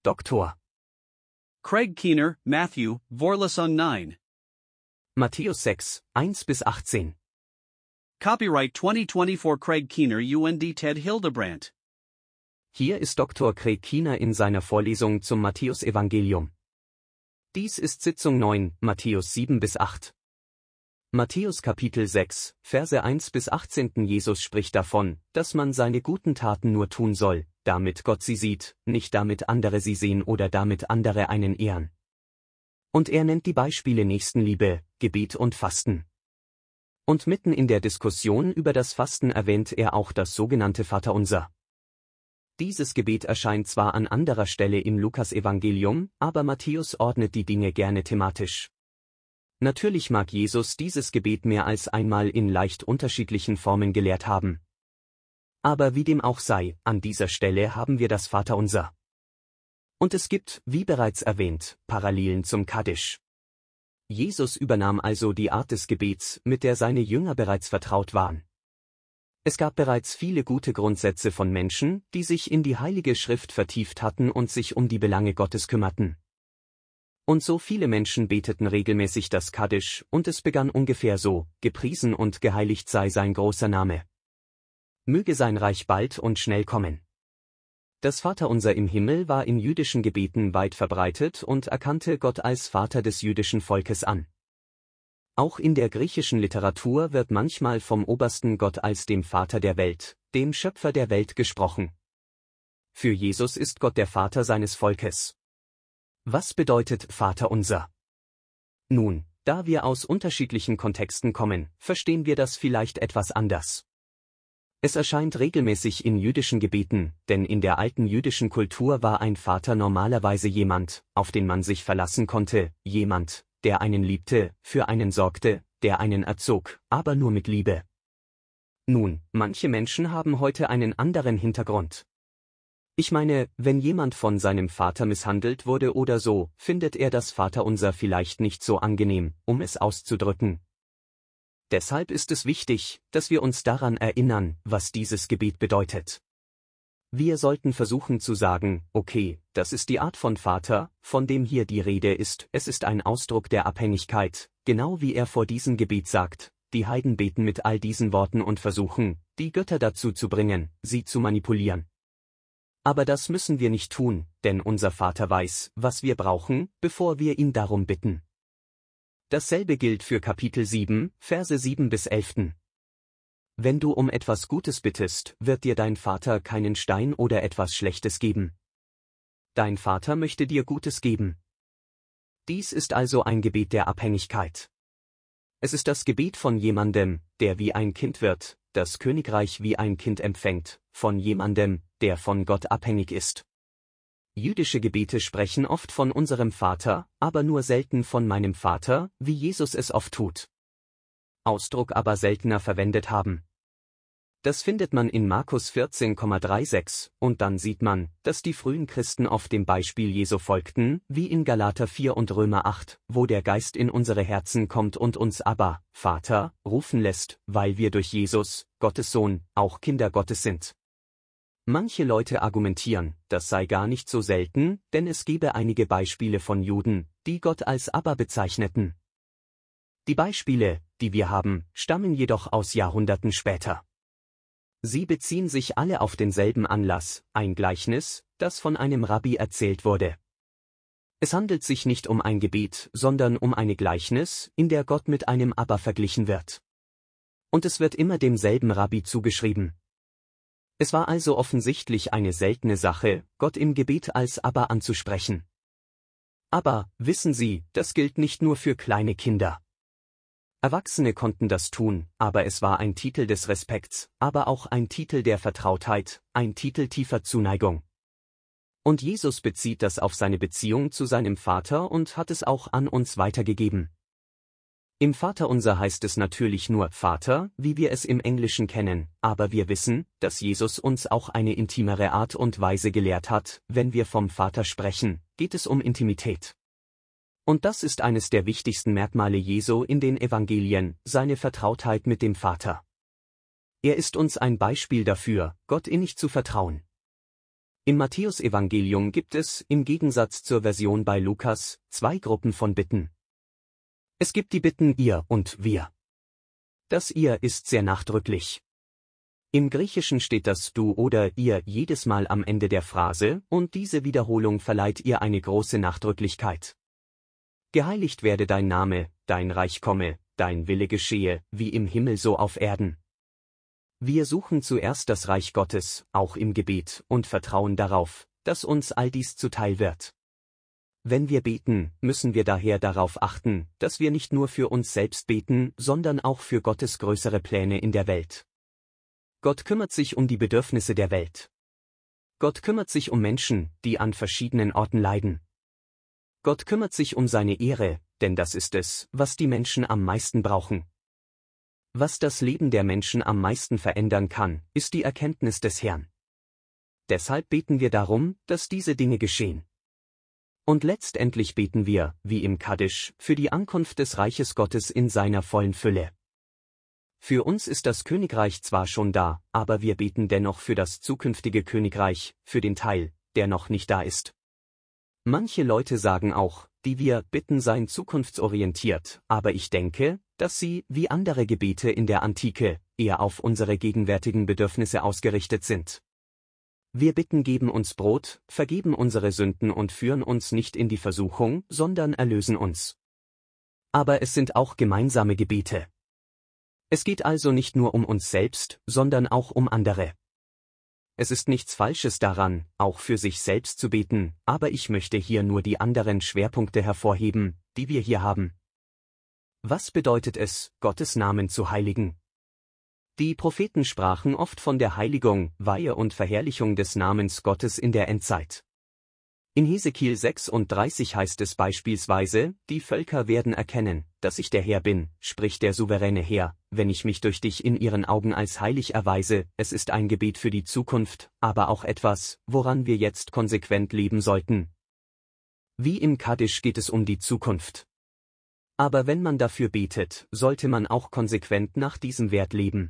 Doktor. Craig Keener, Matthew, Vorlesung 9. Matthäus 6, 1-18. Copyright 2024 Craig Keener UND Ted Hildebrandt. Hier ist Dr. Craig Keener in seiner Vorlesung zum Matthäusevangelium. Dies ist Sitzung 9, Matthäus 7-8. Matthäus Kapitel 6, Verse 1-18. Jesus spricht davon, dass man seine guten Taten nur tun soll, damit Gott sie sieht, nicht damit andere sie sehen oder damit andere einen ehren. Und er nennt die Beispiele Nächstenliebe, Gebet und Fasten. Und mitten in der Diskussion über das Fasten erwähnt er auch das sogenannte Vaterunser. Dieses Gebet erscheint zwar an anderer Stelle im Lukasevangelium, aber Matthäus ordnet die Dinge gerne thematisch. Natürlich mag Jesus dieses Gebet mehr als einmal in leicht unterschiedlichen Formen gelehrt haben. Aber wie dem auch sei, an dieser Stelle haben wir das Vaterunser. Und es gibt, wie bereits erwähnt, Parallelen zum Kaddisch. Jesus übernahm also die Art des Gebets, mit der seine Jünger bereits vertraut waren. Es gab bereits viele gute Grundsätze von Menschen, die sich in die Heilige Schrift vertieft hatten und sich um die Belange Gottes kümmerten. Und so viele Menschen beteten regelmäßig das Kaddisch, und es begann ungefähr so: Gepriesen und geheiligt sei sein großer Name. Möge sein Reich bald und schnell kommen. Das Vaterunser im Himmel war in jüdischen Gebeten weit verbreitet und erkannte Gott als Vater des jüdischen Volkes an. Auch in der griechischen Literatur wird manchmal vom obersten Gott als dem Vater der Welt, dem Schöpfer der Welt gesprochen. Für Jesus ist Gott der Vater seines Volkes. Was bedeutet Vaterunser? Nun, da wir aus unterschiedlichen Kontexten kommen, verstehen wir das vielleicht etwas anders. Es erscheint regelmäßig in jüdischen Gebeten, denn in der alten jüdischen Kultur war ein Vater normalerweise jemand, auf den man sich verlassen konnte, jemand, der einen liebte, für einen sorgte, der einen erzog, aber nur mit Liebe. Nun, manche Menschen haben heute einen anderen Hintergrund. Ich meine, wenn jemand von seinem Vater misshandelt wurde oder so, findet er das Vaterunser vielleicht nicht so angenehm, um es auszudrücken. Deshalb ist es wichtig, dass wir uns daran erinnern, was dieses Gebet bedeutet. Wir sollten versuchen zu sagen, okay, das ist die Art von Vater, von dem hier die Rede ist, es ist ein Ausdruck der Abhängigkeit, genau wie er vor diesem Gebet sagt. Die Heiden beten mit all diesen Worten und versuchen, die Götter dazu zu bringen, sie zu manipulieren. Aber das müssen wir nicht tun, denn unser Vater weiß, was wir brauchen, bevor wir ihn darum bitten. Dasselbe gilt für Kapitel 7, Verse 7-11. Wenn du um etwas Gutes bittest, wird dir dein Vater keinen Stein oder etwas Schlechtes geben. Dein Vater möchte dir Gutes geben. Dies ist also ein Gebet der Abhängigkeit. Es ist das Gebet von jemandem, der wie ein Kind wird, das Königreich wie ein Kind empfängt, von jemandem, der von Gott abhängig ist. Jüdische Gebete sprechen oft von unserem Vater, aber nur selten von meinem Vater, wie Jesus es oft tut. Ausdruck aber seltener verwendet haben. Das findet man in Markus 14,36, und dann sieht man, dass die frühen Christen oft dem Beispiel Jesu folgten, wie in Galater 4 und Römer 8, wo der Geist in unsere Herzen kommt und uns Abba, Vater, rufen lässt, weil wir durch Jesus, Gottes Sohn, auch Kinder Gottes sind. Manche Leute argumentieren, das sei gar nicht so selten, denn es gebe einige Beispiele von Juden, die Gott als Abba bezeichneten. Die Beispiele, die wir haben, stammen jedoch aus Jahrhunderten später. Sie beziehen sich alle auf denselben Anlass, ein Gleichnis, das von einem Rabbi erzählt wurde. Es handelt sich nicht um ein Gebet, sondern um eine Gleichnis, in der Gott mit einem Abba verglichen wird. Und es wird immer demselben Rabbi zugeschrieben. Es war also offensichtlich eine seltene Sache, Gott im Gebet als Abba anzusprechen. Aber, wissen Sie, das gilt nicht nur für kleine Kinder. Erwachsene konnten das tun, aber es war ein Titel des Respekts, aber auch ein Titel der Vertrautheit, ein Titel tiefer Zuneigung. Und Jesus bezieht das auf seine Beziehung zu seinem Vater und hat es auch an uns weitergegeben. Im Vaterunser heißt es natürlich nur Vater, wie wir es im Englischen kennen, aber wir wissen, dass Jesus uns auch eine intimere Art und Weise gelehrt hat. Wenn wir vom Vater sprechen, geht es um Intimität. Und das ist eines der wichtigsten Merkmale Jesu in den Evangelien, seine Vertrautheit mit dem Vater. Er ist uns ein Beispiel dafür, Gott innig zu vertrauen. Im Matthäusevangelium gibt es, im Gegensatz zur Version bei Lukas, 2 Gruppen von Bitten. Es gibt die Bitten ihr und wir. Das ihr ist sehr nachdrücklich. Im Griechischen steht das du oder ihr jedes Mal am Ende der Phrase und diese Wiederholung verleiht ihr eine große Nachdrücklichkeit. Geheiligt werde dein Name, dein Reich komme, dein Wille geschehe, wie im Himmel so auf Erden. Wir suchen zuerst das Reich Gottes, auch im Gebet, und vertrauen darauf, dass uns all dies zuteil wird. Wenn wir beten, müssen wir daher darauf achten, dass wir nicht nur für uns selbst beten, sondern auch für Gottes größere Pläne in der Welt. Gott kümmert sich um die Bedürfnisse der Welt. Gott kümmert sich um Menschen, die an verschiedenen Orten leiden. Gott kümmert sich um seine Ehre, denn das ist es, was die Menschen am meisten brauchen. Was das Leben der Menschen am meisten verändern kann, ist die Erkenntnis des Herrn. Deshalb beten wir darum, dass diese Dinge geschehen. Und letztendlich beten wir, wie im Kaddisch, für die Ankunft des Reiches Gottes in seiner vollen Fülle. Für uns ist das Königreich zwar schon da, aber wir beten dennoch für das zukünftige Königreich, für den Teil, der noch nicht da ist. Manche Leute sagen auch, die wir bitten seien zukunftsorientiert, aber ich denke, dass sie, wie andere Gebete in der Antike, eher auf unsere gegenwärtigen Bedürfnisse ausgerichtet sind. Wir bitten geben uns Brot, vergeben unsere Sünden und führen uns nicht in die Versuchung, sondern erlösen uns. Aber es sind auch gemeinsame Gebete. Es geht also nicht nur um uns selbst, sondern auch um andere. Es ist nichts Falsches daran, auch für sich selbst zu beten, aber ich möchte hier nur die anderen Schwerpunkte hervorheben, die wir hier haben. Was bedeutet es, Gottes Namen zu heiligen? Die Propheten sprachen oft von der Heiligung, Weihe und Verherrlichung des Namens Gottes in der Endzeit. In Hesekiel 36 heißt es beispielsweise, die Völker werden erkennen, dass ich der Herr bin, spricht der souveräne Herr, wenn ich mich durch dich in ihren Augen als heilig erweise. Es ist ein Gebet für die Zukunft, aber auch etwas, woran wir jetzt konsequent leben sollten. Wie im Kaddisch geht es um die Zukunft. Aber wenn man dafür betet, sollte man auch konsequent nach diesem Wert leben.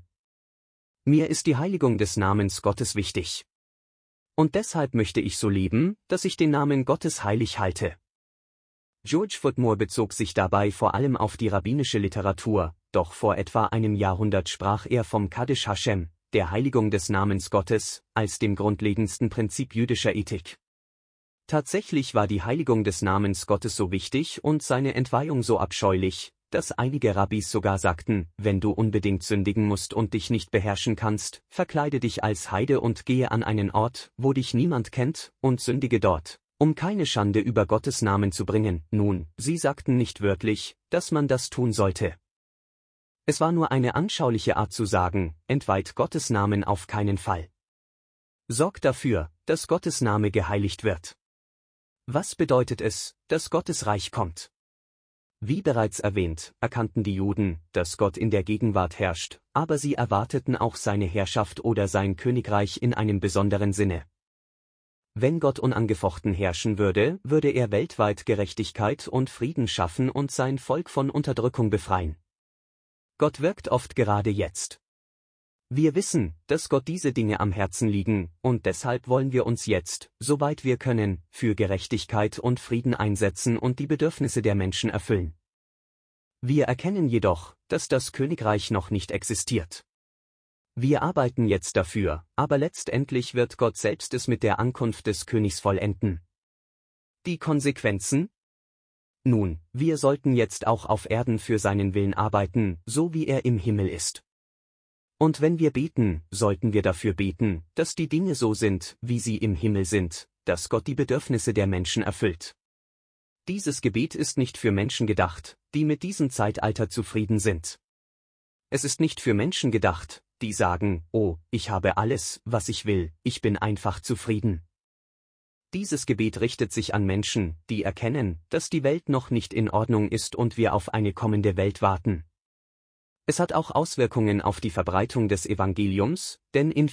Mir ist die Heiligung des Namens Gottes wichtig. Und deshalb möchte ich so leben, dass ich den Namen Gottes heilig halte. George Footmore bezog sich dabei vor allem auf die rabbinische Literatur, doch vor etwa einem Jahrhundert sprach er vom Kaddish Hashem, der Heiligung des Namens Gottes, als dem grundlegendsten Prinzip jüdischer Ethik. Tatsächlich war die Heiligung des Namens Gottes so wichtig und seine Entweihung so abscheulich, dass einige Rabbis sogar sagten, wenn du unbedingt sündigen musst und dich nicht beherrschen kannst, verkleide dich als Heide und gehe an einen Ort, wo dich niemand kennt, und sündige dort, um keine Schande über Gottes Namen zu bringen. Nun, sie sagten nicht wörtlich, dass man das tun sollte. Es war nur eine anschauliche Art zu sagen, entweiht Gottes Namen auf keinen Fall. Sorg dafür, dass Gottes Name geheiligt wird. Was bedeutet es, dass Gottes Reich kommt? Wie bereits erwähnt, erkannten die Juden, dass Gott in der Gegenwart herrscht, aber sie erwarteten auch seine Herrschaft oder sein Königreich in einem besonderen Sinne. Wenn Gott unangefochten herrschen würde, würde er weltweit Gerechtigkeit und Frieden schaffen und sein Volk von Unterdrückung befreien. Gott wirkt oft gerade jetzt. Wir wissen, dass Gott diese Dinge am Herzen liegen, und deshalb wollen wir uns jetzt, soweit wir können, für Gerechtigkeit und Frieden einsetzen und die Bedürfnisse der Menschen erfüllen. Wir erkennen jedoch, dass das Königreich noch nicht existiert. Wir arbeiten jetzt dafür, aber letztendlich wird Gott selbst es mit der Ankunft des Königs vollenden. Die Konsequenzen? Nun, wir sollten jetzt auch auf Erden für seinen Willen arbeiten, so wie er im Himmel ist. Und wenn wir beten, sollten wir dafür beten, dass die Dinge so sind, wie sie im Himmel sind, dass Gott die Bedürfnisse der Menschen erfüllt. Dieses Gebet ist nicht für Menschen gedacht, die mit diesem Zeitalter zufrieden sind. Es ist nicht für Menschen gedacht, die sagen, oh, ich habe alles, was ich will, ich bin einfach zufrieden. Dieses Gebet richtet sich an Menschen, die erkennen, dass die Welt noch nicht in Ordnung ist und wir auf eine kommende Welt warten. Es hat auch Auswirkungen auf die Verbreitung des Evangeliums, denn in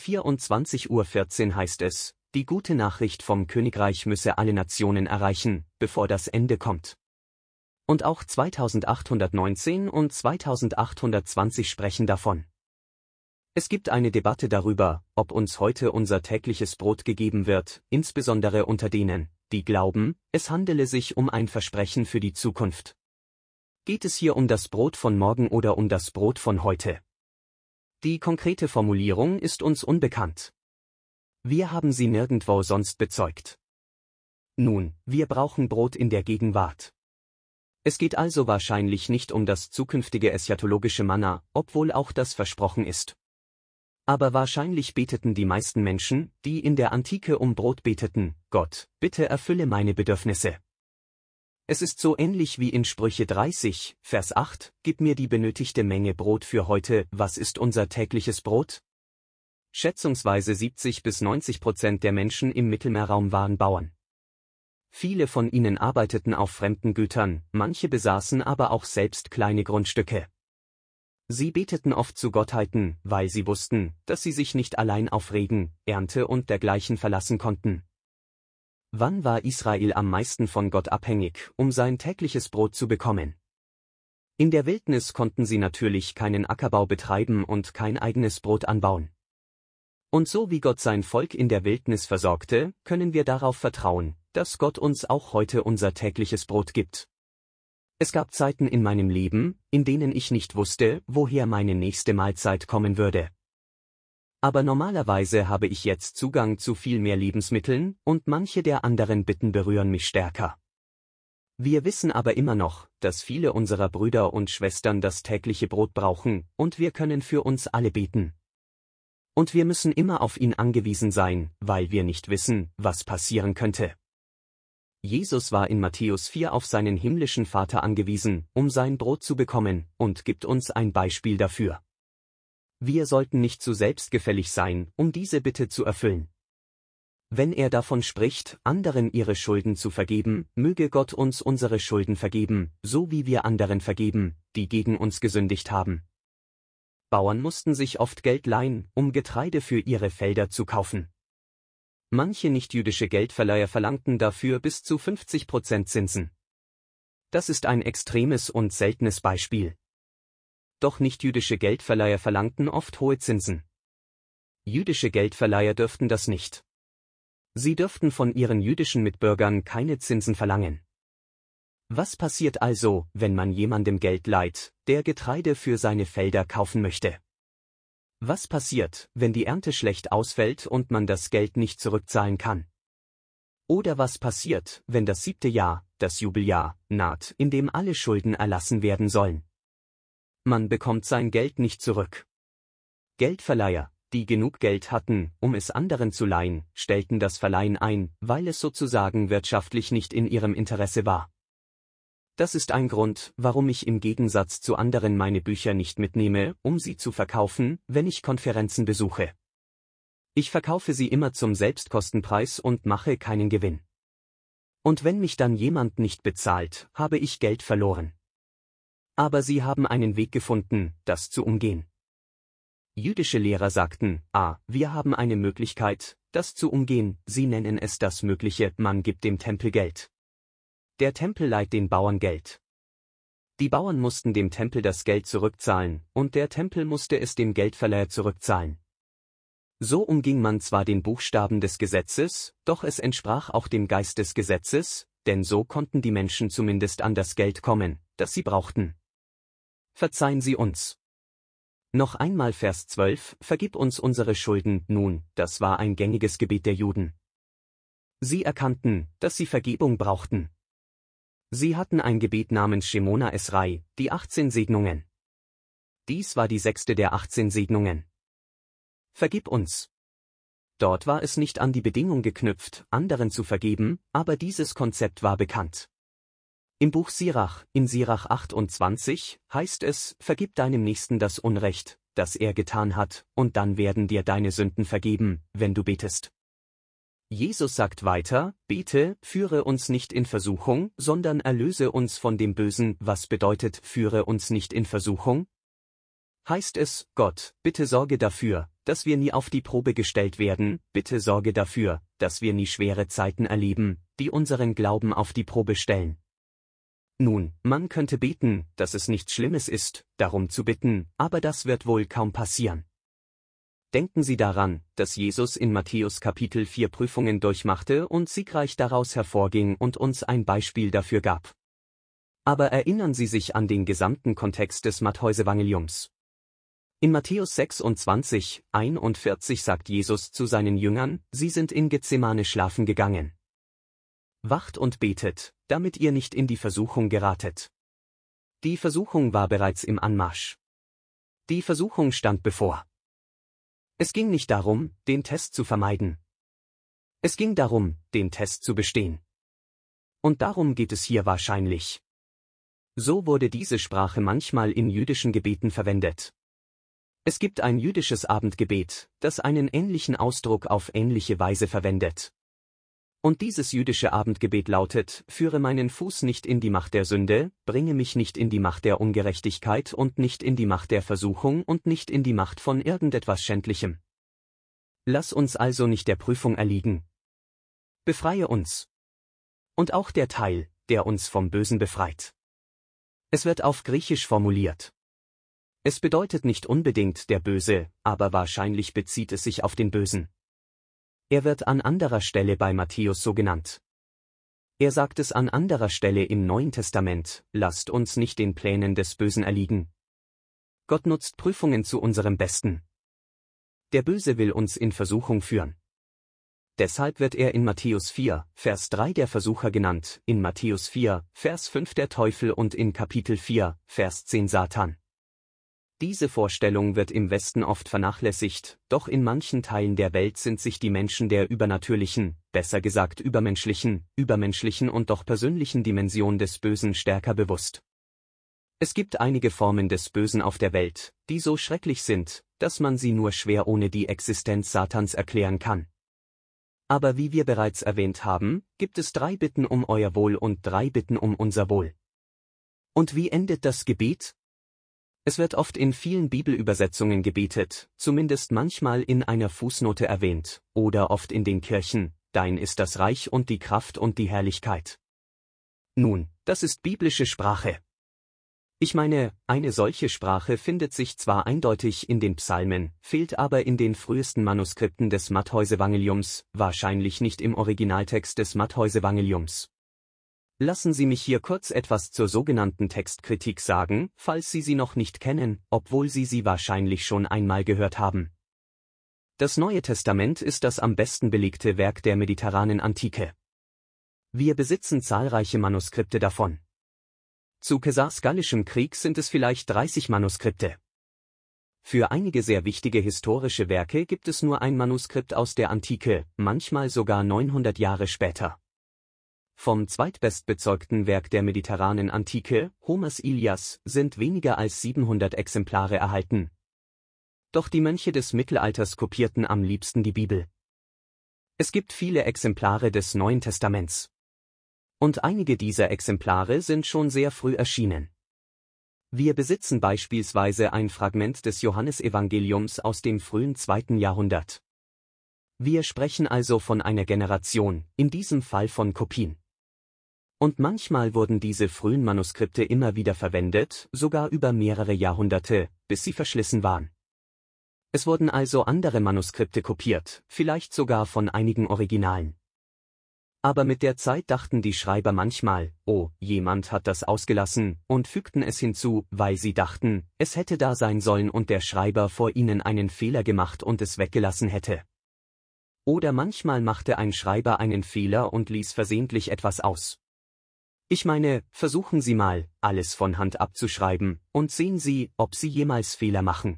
24:14 Uhr heißt es, die gute Nachricht vom Königreich müsse alle Nationen erreichen, bevor das Ende kommt. Und auch 2819 und 2820 sprechen davon. Es gibt eine Debatte darüber, ob uns heute unser tägliches Brot gegeben wird, insbesondere unter denen, die glauben, es handele sich um ein Versprechen für die Zukunft. Geht es hier um das Brot von morgen oder um das Brot von heute? Die konkrete Formulierung ist uns unbekannt. Wir haben sie nirgendwo sonst bezeugt. Nun, wir brauchen Brot in der Gegenwart. Es geht also wahrscheinlich nicht um das zukünftige eschatologische Manna, obwohl auch das versprochen ist. Aber wahrscheinlich beteten die meisten Menschen, die in der Antike um Brot beteten: Gott, bitte erfülle meine Bedürfnisse. Es ist so ähnlich wie in Sprüche 30, Vers 8, gib mir die benötigte Menge Brot für heute, was ist unser tägliches Brot? Schätzungsweise 70-90% der Menschen im Mittelmeerraum waren Bauern. Viele von ihnen arbeiteten auf fremden Gütern, manche besaßen aber auch selbst kleine Grundstücke. Sie beteten oft zu Gottheiten, weil sie wussten, dass sie sich nicht allein auf Regen, Ernte und dergleichen verlassen konnten. Wann war Israel am meisten von Gott abhängig, um sein tägliches Brot zu bekommen? In der Wildnis konnten sie natürlich keinen Ackerbau betreiben und kein eigenes Brot anbauen. Und so wie Gott sein Volk in der Wildnis versorgte, können wir darauf vertrauen, dass Gott uns auch heute unser tägliches Brot gibt. Es gab Zeiten in meinem Leben, in denen ich nicht wusste, woher meine nächste Mahlzeit kommen würde. Aber normalerweise habe ich jetzt Zugang zu viel mehr Lebensmitteln, und manche der anderen Bitten berühren mich stärker. Wir wissen aber immer noch, dass viele unserer Brüder und Schwestern das tägliche Brot brauchen, und wir können für uns alle beten. Und wir müssen immer auf ihn angewiesen sein, weil wir nicht wissen, was passieren könnte. Jesus war in Matthäus 4 auf seinen himmlischen Vater angewiesen, um sein Brot zu bekommen, und gibt uns ein Beispiel dafür. Wir sollten nicht zu selbstgefällig sein, um diese Bitte zu erfüllen. Wenn er davon spricht, anderen ihre Schulden zu vergeben, möge Gott uns unsere Schulden vergeben, so wie wir anderen vergeben, die gegen uns gesündigt haben. Bauern mussten sich oft Geld leihen, um Getreide für ihre Felder zu kaufen. Manche nichtjüdische Geldverleiher verlangten dafür bis zu 50% Zinsen. Das ist ein extremes und seltenes Beispiel. Doch nichtjüdische Geldverleiher verlangten oft hohe Zinsen. Jüdische Geldverleiher dürften das nicht. Sie dürften von ihren jüdischen Mitbürgern keine Zinsen verlangen. Was passiert also, wenn man jemandem Geld leiht, der Getreide für seine Felder kaufen möchte? Was passiert, wenn die Ernte schlecht ausfällt und man das Geld nicht zurückzahlen kann? Oder was passiert, wenn das 7. Jahr, das Jubeljahr, naht, in dem alle Schulden erlassen werden sollen? Man bekommt sein Geld nicht zurück. Geldverleiher, die genug Geld hatten, um es anderen zu leihen, stellten das Verleihen ein, weil es sozusagen wirtschaftlich nicht in ihrem Interesse war. Das ist ein Grund, warum ich im Gegensatz zu anderen meine Bücher nicht mitnehme, um sie zu verkaufen, wenn ich Konferenzen besuche. Ich verkaufe sie immer zum Selbstkostenpreis und mache keinen Gewinn. Und wenn mich dann jemand nicht bezahlt, habe ich Geld verloren. Aber sie haben einen Weg gefunden, das zu umgehen. Jüdische Lehrer sagten, wir haben eine Möglichkeit, das zu umgehen, sie nennen es das Mögliche, man gibt dem Tempel Geld. Der Tempel leiht den Bauern Geld. Die Bauern mussten dem Tempel das Geld zurückzahlen, und der Tempel musste es dem Geldverleiher zurückzahlen. So umging man zwar den Buchstaben des Gesetzes, doch es entsprach auch dem Geist des Gesetzes, denn so konnten die Menschen zumindest an das Geld kommen, das sie brauchten. Verzeihen Sie uns. Noch einmal Vers 12, vergib uns unsere Schulden, nun, das war ein gängiges Gebet der Juden. Sie erkannten, dass sie Vergebung brauchten. Sie hatten ein Gebet namens Shemona Esrei, die 18 Segnungen. Dies war die 6. der 18 Segnungen. Vergib uns. Dort war es nicht an die Bedingung geknüpft, anderen zu vergeben, aber dieses Konzept war bekannt. Im Buch Sirach, in Sirach 28, heißt es, vergib deinem Nächsten das Unrecht, das er getan hat, und dann werden dir deine Sünden vergeben, wenn du betest. Jesus sagt weiter, bete, führe uns nicht in Versuchung, sondern erlöse uns von dem Bösen. Was bedeutet, führe uns nicht in Versuchung? Heißt es, Gott, bitte sorge dafür, dass wir nie auf die Probe gestellt werden, bitte sorge dafür, dass wir nie schwere Zeiten erleben, die unseren Glauben auf die Probe stellen. Nun, man könnte beten, dass es nichts Schlimmes ist, darum zu bitten, aber das wird wohl kaum passieren. Denken Sie daran, dass Jesus in Matthäus Kapitel 4 Prüfungen durchmachte und siegreich daraus hervorging und uns ein Beispiel dafür gab. Aber erinnern Sie sich an den gesamten Kontext des Matthäusevangeliums. In Matthäus 26, 41 sagt Jesus zu seinen Jüngern, sie sind in Gethsemane schlafen gegangen. Wacht und betet, damit ihr nicht in die Versuchung geratet. Die Versuchung war bereits im Anmarsch. Die Versuchung stand bevor. Es ging nicht darum, den Test zu vermeiden. Es ging darum, den Test zu bestehen. Und darum geht es hier wahrscheinlich. So wurde diese Sprache manchmal in jüdischen Gebeten verwendet. Es gibt ein jüdisches Abendgebet, das einen ähnlichen Ausdruck auf ähnliche Weise verwendet. Und dieses jüdische Abendgebet lautet: Führe meinen Fuß nicht in die Macht der Sünde, bringe mich nicht in die Macht der Ungerechtigkeit und nicht in die Macht der Versuchung und nicht in die Macht von irgendetwas Schändlichem. Lass uns also nicht der Prüfung erliegen. Befreie uns. Und auch der Teil, der uns vom Bösen befreit. Es wird auf Griechisch formuliert. Es bedeutet nicht unbedingt der Böse, aber wahrscheinlich bezieht es sich auf den Bösen. Er wird an anderer Stelle bei Matthäus so genannt. Er sagt es an anderer Stelle im Neuen Testament: Lasst uns nicht den Plänen des Bösen erliegen. Gott nutzt Prüfungen zu unserem Besten. Der Böse will uns in Versuchung führen. Deshalb wird er in Matthäus 4, Vers 3 der Versucher genannt, in Matthäus 4, Vers 5 der Teufel und in Kapitel 4, Vers 10 Satan. Diese Vorstellung wird im Westen oft vernachlässigt, doch in manchen Teilen der Welt sind sich die Menschen der übernatürlichen, besser gesagt übermenschlichen und doch persönlichen Dimension des Bösen stärker bewusst. Es gibt einige Formen des Bösen auf der Welt, die so schrecklich sind, dass man sie nur schwer ohne die Existenz Satans erklären kann. Aber wie wir bereits erwähnt haben, gibt es 3 Bitten um euer Wohl und 3 Bitten um unser Wohl. Und wie endet das Gebet? Es wird oft in vielen Bibelübersetzungen gebetet, zumindest manchmal in einer Fußnote erwähnt, oder oft in den Kirchen: Dein ist das Reich und die Kraft und die Herrlichkeit. Nun, das ist biblische Sprache. Ich meine, eine solche Sprache findet sich zwar eindeutig in den Psalmen, fehlt aber in den frühesten Manuskripten des Matthäusevangeliums, wahrscheinlich nicht im Originaltext des Matthäusevangeliums. Lassen Sie mich hier kurz etwas zur sogenannten Textkritik sagen, falls Sie sie noch nicht kennen, obwohl Sie sie wahrscheinlich schon einmal gehört haben. Das Neue Testament ist das am besten belegte Werk der mediterranen Antike. Wir besitzen zahlreiche Manuskripte davon. Zu Caesars gallischem Krieg sind es vielleicht 30 Manuskripte. Für einige sehr wichtige historische Werke gibt es nur ein Manuskript aus der Antike, manchmal sogar 900 Jahre später. Vom zweitbestbezeugten Werk der mediterranen Antike, Homers Ilias, sind weniger als 700 Exemplare erhalten. Doch die Mönche des Mittelalters kopierten am liebsten die Bibel. Es gibt viele Exemplare des Neuen Testaments. Und einige dieser Exemplare sind schon sehr früh erschienen. Wir besitzen beispielsweise ein Fragment des Johannesevangeliums aus dem frühen 2. Jahrhundert. Wir sprechen also von einer Generation, in diesem Fall von Kopien. Und manchmal wurden diese frühen Manuskripte immer wieder verwendet, sogar über mehrere Jahrhunderte, bis sie verschlissen waren. Es wurden also andere Manuskripte kopiert, vielleicht sogar von einigen Originalen. Aber mit der Zeit dachten die Schreiber manchmal: Oh, jemand hat das ausgelassen, und fügten es hinzu, weil sie dachten, es hätte da sein sollen und der Schreiber vor ihnen einen Fehler gemacht und es weggelassen hätte. Oder manchmal machte ein Schreiber einen Fehler und ließ versehentlich etwas aus. Ich meine, versuchen Sie mal, alles von Hand abzuschreiben, und sehen Sie, ob Sie jemals Fehler machen.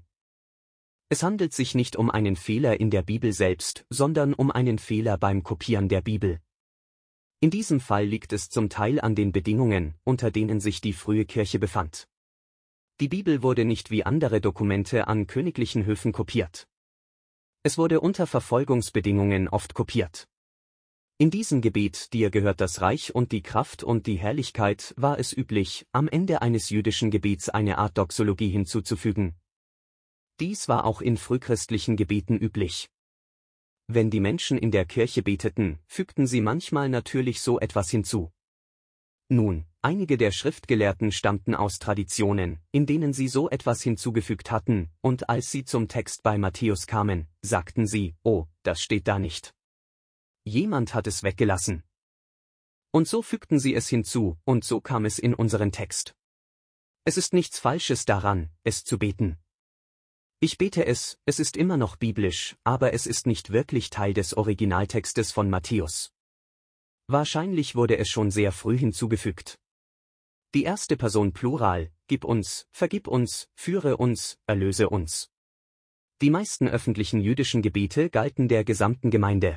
Es handelt sich nicht um einen Fehler in der Bibel selbst, sondern um einen Fehler beim Kopieren der Bibel. In diesem Fall liegt es zum Teil an den Bedingungen, unter denen sich die frühe Kirche befand. Die Bibel wurde nicht wie andere Dokumente an königlichen Höfen kopiert. Es wurde unter Verfolgungsbedingungen oft kopiert. In diesem Gebet: Dir gehört das Reich und die Kraft und die Herrlichkeit, war es üblich, am Ende eines jüdischen Gebets eine Art Doxologie hinzuzufügen. Dies war auch in frühchristlichen Gebeten üblich. Wenn die Menschen in der Kirche beteten, fügten sie manchmal natürlich so etwas hinzu. Nun, einige der Schriftgelehrten stammten aus Traditionen, in denen sie so etwas hinzugefügt hatten, und als sie zum Text bei Matthäus kamen, sagten sie, oh, das steht da nicht. Jemand hat es weggelassen. Und so fügten sie es hinzu, und so kam es in unseren Text. Es ist nichts Falsches daran, es zu beten. Ich bete es ist immer noch biblisch, aber es ist nicht wirklich Teil des Originaltextes von Matthäus. Wahrscheinlich wurde es schon sehr früh hinzugefügt. Die erste Person Plural, gib uns, vergib uns, führe uns, erlöse uns. Die meisten öffentlichen jüdischen Gebete galten der gesamten Gemeinde.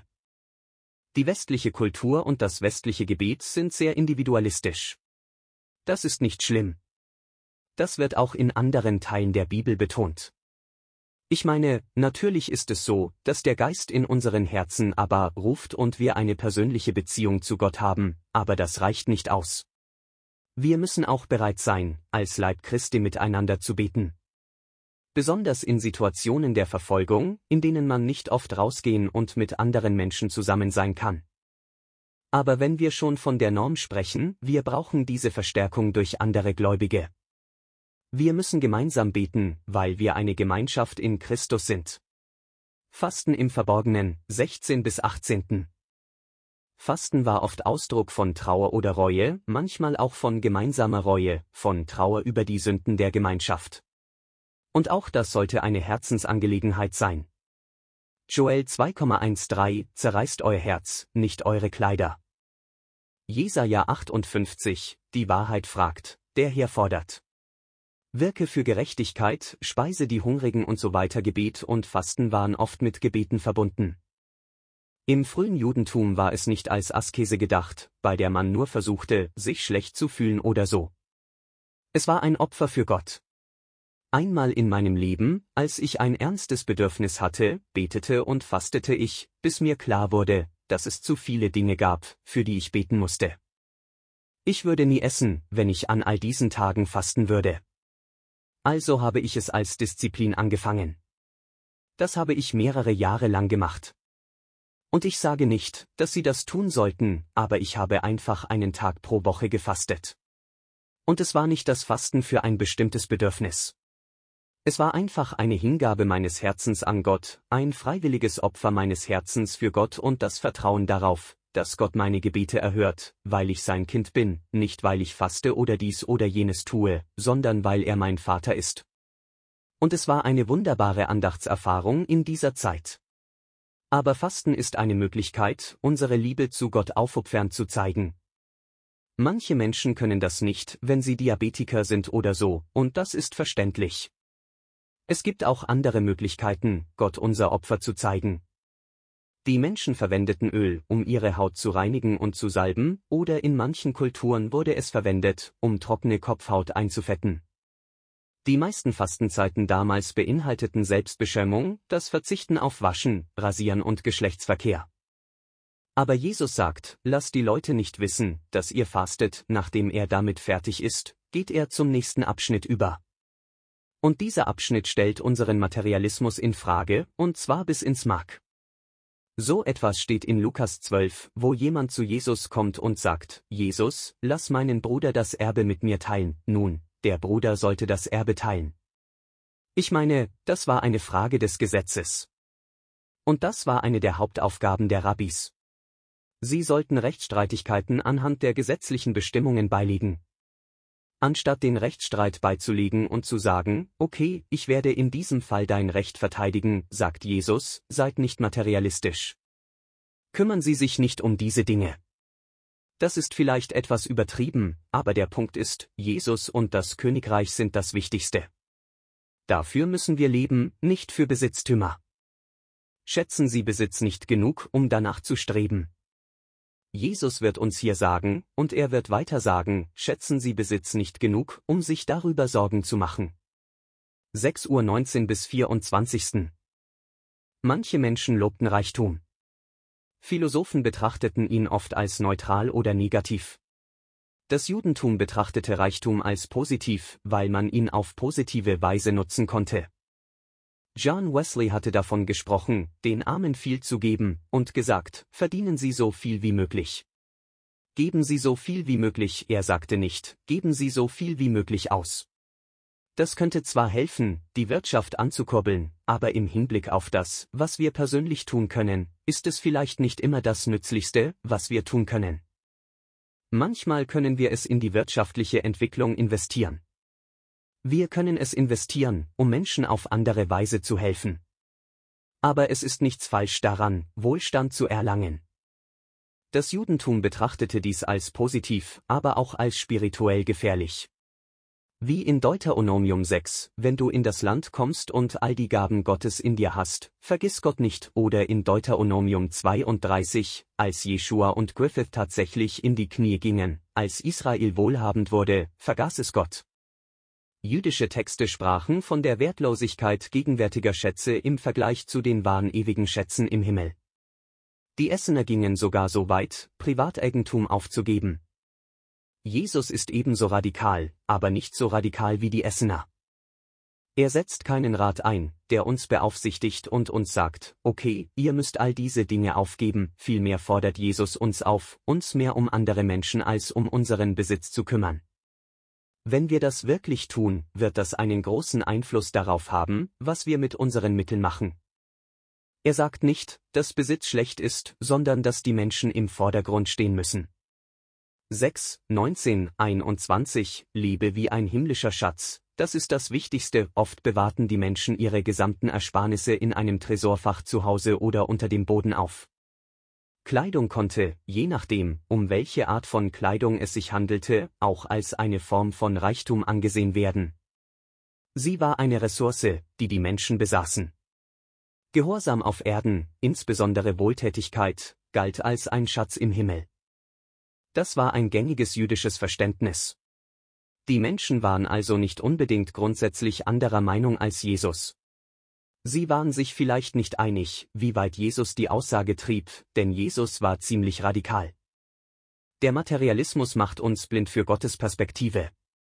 Die westliche Kultur und das westliche Gebet sind sehr individualistisch. Das ist nicht schlimm. Das wird auch in anderen Teilen der Bibel betont. Ich meine, natürlich ist es so, dass der Geist in unseren Herzen aber ruft und wir eine persönliche Beziehung zu Gott haben, aber das reicht nicht aus. Wir müssen auch bereit sein, als Leib Christi miteinander zu beten. Besonders in Situationen der Verfolgung, in denen man nicht oft rausgehen und mit anderen Menschen zusammen sein kann. Aber wenn wir schon von der Norm sprechen, wir brauchen diese Verstärkung durch andere Gläubige. Wir müssen gemeinsam beten, weil wir eine Gemeinschaft in Christus sind. Fasten im Verborgenen, 16 bis 18. Fasten war oft Ausdruck von Trauer oder Reue, manchmal auch von gemeinsamer Reue, von Trauer über die Sünden der Gemeinschaft. Und auch das sollte eine Herzensangelegenheit sein. Joel 2,13 Zerreißt euer Herz, nicht eure Kleider. Jesaja 58, die Wahrheit fragt, der Herr fordert. Wirke für Gerechtigkeit, speise die Hungrigen und so weiter. Gebet und Fasten waren oft mit Gebeten verbunden. Im frühen Judentum war es nicht als Askese gedacht, bei der man nur versuchte, sich schlecht zu fühlen oder so. Es war ein Opfer für Gott. Einmal in meinem Leben, als ich ein ernstes Bedürfnis hatte, betete und fastete ich, bis mir klar wurde, dass es zu viele Dinge gab, für die ich beten musste. Ich würde nie essen, wenn ich an all diesen Tagen fasten würde. Also habe ich es als Disziplin angefangen. Das habe ich mehrere Jahre lang gemacht. Und ich sage nicht, dass Sie das tun sollten, aber ich habe einfach einen Tag pro Woche gefastet. Und es war nicht das Fasten für ein bestimmtes Bedürfnis. Es war einfach eine Hingabe meines Herzens an Gott, ein freiwilliges Opfer meines Herzens für Gott und das Vertrauen darauf, dass Gott meine Gebete erhört, weil ich sein Kind bin, nicht weil ich faste oder dies oder jenes tue, sondern weil er mein Vater ist. Und es war eine wunderbare Andachtserfahrung in dieser Zeit. Aber Fasten ist eine Möglichkeit, unsere Liebe zu Gott aufopfernd zu zeigen. Manche Menschen können das nicht, wenn sie Diabetiker sind oder so, und das ist verständlich. Es gibt auch andere Möglichkeiten, Gott unser Opfer zu zeigen. Die Menschen verwendeten Öl, um ihre Haut zu reinigen und zu salben, oder in manchen Kulturen wurde es verwendet, um trockene Kopfhaut einzufetten. Die meisten Fastenzeiten damals beinhalteten Selbstbeschämung, das Verzichten auf Waschen, Rasieren und Geschlechtsverkehr. Aber Jesus sagt, lasst die Leute nicht wissen, dass ihr fastet. Nachdem er damit fertig ist, geht er zum nächsten Abschnitt über. Und dieser Abschnitt stellt unseren Materialismus in Frage, und zwar bis ins Mark. So etwas steht in Lukas 12, wo jemand zu Jesus kommt und sagt, Jesus, lass meinen Bruder das Erbe mit mir teilen. Nun, der Bruder sollte das Erbe teilen. Ich meine, das war eine Frage des Gesetzes. Und das war eine der Hauptaufgaben der Rabbis. Sie sollten Rechtsstreitigkeiten anhand der gesetzlichen Bestimmungen beilegen. Anstatt den Rechtsstreit beizulegen und zu sagen, okay, ich werde in diesem Fall dein Recht verteidigen, sagt Jesus, seid nicht materialistisch. Kümmern Sie sich nicht um diese Dinge. Das ist vielleicht etwas übertrieben, aber der Punkt ist, Jesus und das Königreich sind das Wichtigste. Dafür müssen wir leben, nicht für Besitztümer. Schätzen Sie Besitz nicht genug, um danach zu streben. Jesus wird uns hier sagen, und er wird weiter sagen, schätzen Sie Besitz nicht genug, um sich darüber Sorgen zu machen. 6:19 bis 24. Manche Menschen lobten Reichtum. Philosophen betrachteten ihn oft als neutral oder negativ. Das Judentum betrachtete Reichtum als positiv, weil man ihn auf positive Weise nutzen konnte. John Wesley hatte davon gesprochen, den Armen viel zu geben, und gesagt, verdienen Sie so viel wie möglich. Geben Sie so viel wie möglich, er sagte nicht, geben Sie so viel wie möglich aus. Das könnte zwar helfen, die Wirtschaft anzukurbeln, aber im Hinblick auf das, was wir persönlich tun können, ist es vielleicht nicht immer das Nützlichste, was wir tun können. Manchmal können wir es in die wirtschaftliche Entwicklung investieren. Wir können es investieren, um Menschen auf andere Weise zu helfen. Aber es ist nichts falsch daran, Wohlstand zu erlangen. Das Judentum betrachtete dies als positiv, aber auch als spirituell gefährlich. Wie in Deuteronomium 6, wenn du in das Land kommst und all die Gaben Gottes in dir hast, vergiss Gott nicht, oder in Deuteronomium 32, als Jeschua und Griffith tatsächlich in die Knie gingen, als Israel wohlhabend wurde, vergaß es Gott. Jüdische Texte sprachen von der Wertlosigkeit gegenwärtiger Schätze im Vergleich zu den wahren ewigen Schätzen im Himmel. Die Essener gingen sogar so weit, Privateigentum aufzugeben. Jesus ist ebenso radikal, aber nicht so radikal wie die Essener. Er setzt keinen Rat ein, der uns beaufsichtigt und uns sagt, okay, ihr müsst all diese Dinge aufgeben, vielmehr fordert Jesus uns auf, uns mehr um andere Menschen als um unseren Besitz zu kümmern. Wenn wir das wirklich tun, wird das einen großen Einfluss darauf haben, was wir mit unseren Mitteln machen. Er sagt nicht, dass Besitz schlecht ist, sondern dass die Menschen im Vordergrund stehen müssen. 6, 19, 21, Liebe wie ein himmlischer Schatz, das ist das Wichtigste. Oft bewahrten die Menschen ihre gesamten Ersparnisse in einem Tresorfach zu Hause oder unter dem Boden auf. Kleidung konnte, je nachdem, um welche Art von Kleidung es sich handelte, auch als eine Form von Reichtum angesehen werden. Sie war eine Ressource, die die Menschen besaßen. Gehorsam auf Erden, insbesondere Wohltätigkeit, galt als ein Schatz im Himmel. Das war ein gängiges jüdisches Verständnis. Die Menschen waren also nicht unbedingt grundsätzlich anderer Meinung als Jesus. Sie waren sich vielleicht nicht einig, wie weit Jesus die Aussage trieb, denn Jesus war ziemlich radikal. Der Materialismus macht uns blind für Gottes Perspektive.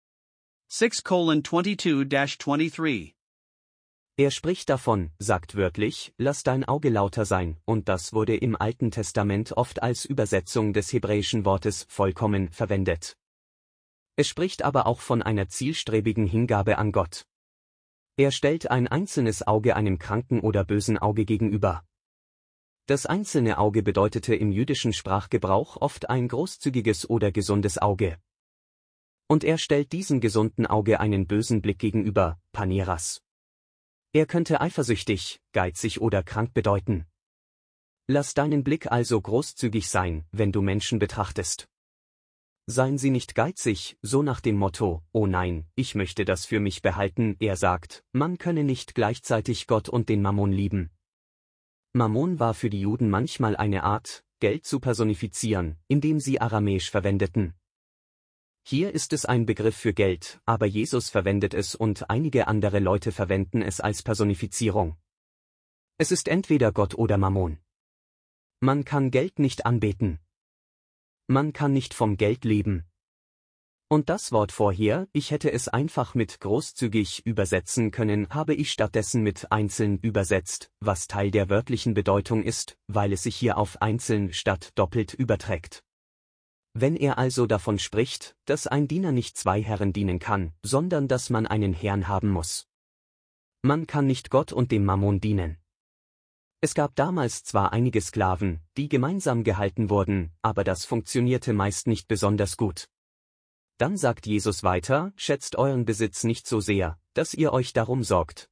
6:22-23 Er spricht davon, sagt wörtlich, lass dein Auge lauter sein, und das wurde im Alten Testament oft als Übersetzung des hebräischen Wortes vollkommen verwendet. Es spricht aber auch von einer zielstrebigen Hingabe an Gott. Er stellt ein einzelnes Auge einem kranken oder bösen Auge gegenüber. Das einzelne Auge bedeutete im jüdischen Sprachgebrauch oft ein großzügiges oder gesundes Auge. Und er stellt diesem gesunden Auge einen bösen Blick gegenüber, Paneras. Er könnte eifersüchtig, geizig oder krank bedeuten. Lass deinen Blick also großzügig sein, wenn du Menschen betrachtest. Seien Sie nicht geizig, so nach dem Motto, oh nein, ich möchte das für mich behalten. Er sagt, man könne nicht gleichzeitig Gott und den Mammon lieben. Mammon war für die Juden manchmal eine Art, Geld zu personifizieren, indem sie Aramäisch verwendeten. Hier ist es ein Begriff für Geld, aber Jesus verwendet es und einige andere Leute verwenden es als Personifizierung. Es ist entweder Gott oder Mammon. Man kann Geld nicht anbeten. Man kann nicht vom Geld leben. Und das Wort vorher, ich hätte es einfach mit großzügig übersetzen können, habe ich stattdessen mit einzeln übersetzt, was Teil der wörtlichen Bedeutung ist, weil es sich hier auf einzeln statt doppelt überträgt. Wenn er also davon spricht, dass ein Diener nicht zwei Herren dienen kann, sondern dass man einen Herrn haben muss. Man kann nicht Gott und dem Mammon dienen. Es gab damals zwar einige Sklaven, die gemeinsam gehalten wurden, aber das funktionierte meist nicht besonders gut. Dann sagt Jesus weiter, schätzt euren Besitz nicht so sehr, dass ihr euch darum sorgt,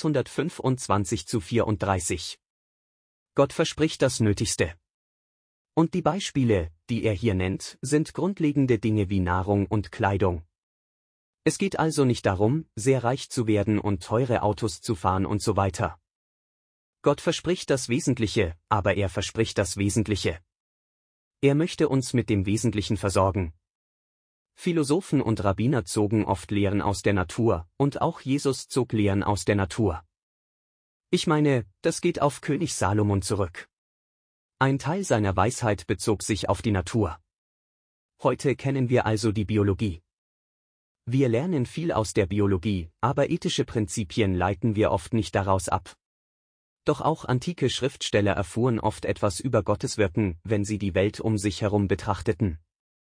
625:34. Gott verspricht das Nötigste. Und die Beispiele, die er hier nennt, sind grundlegende Dinge wie Nahrung und Kleidung. Es geht also nicht darum, sehr reich zu werden und teure Autos zu fahren und so weiter. Gott verspricht das Wesentliche, aber er verspricht das Wesentliche. Er möchte uns mit dem Wesentlichen versorgen. Philosophen und Rabbiner zogen oft Lehren aus der Natur, und auch Jesus zog Lehren aus der Natur. Ich meine, das geht auf König Salomon zurück. Ein Teil seiner Weisheit bezog sich auf die Natur. Heute kennen wir also die Biologie. Wir lernen viel aus der Biologie, aber ethische Prinzipien leiten wir oft nicht daraus ab. Doch auch antike Schriftsteller erfuhren oft etwas über Gottes Wirken, wenn sie die Welt um sich herum betrachteten.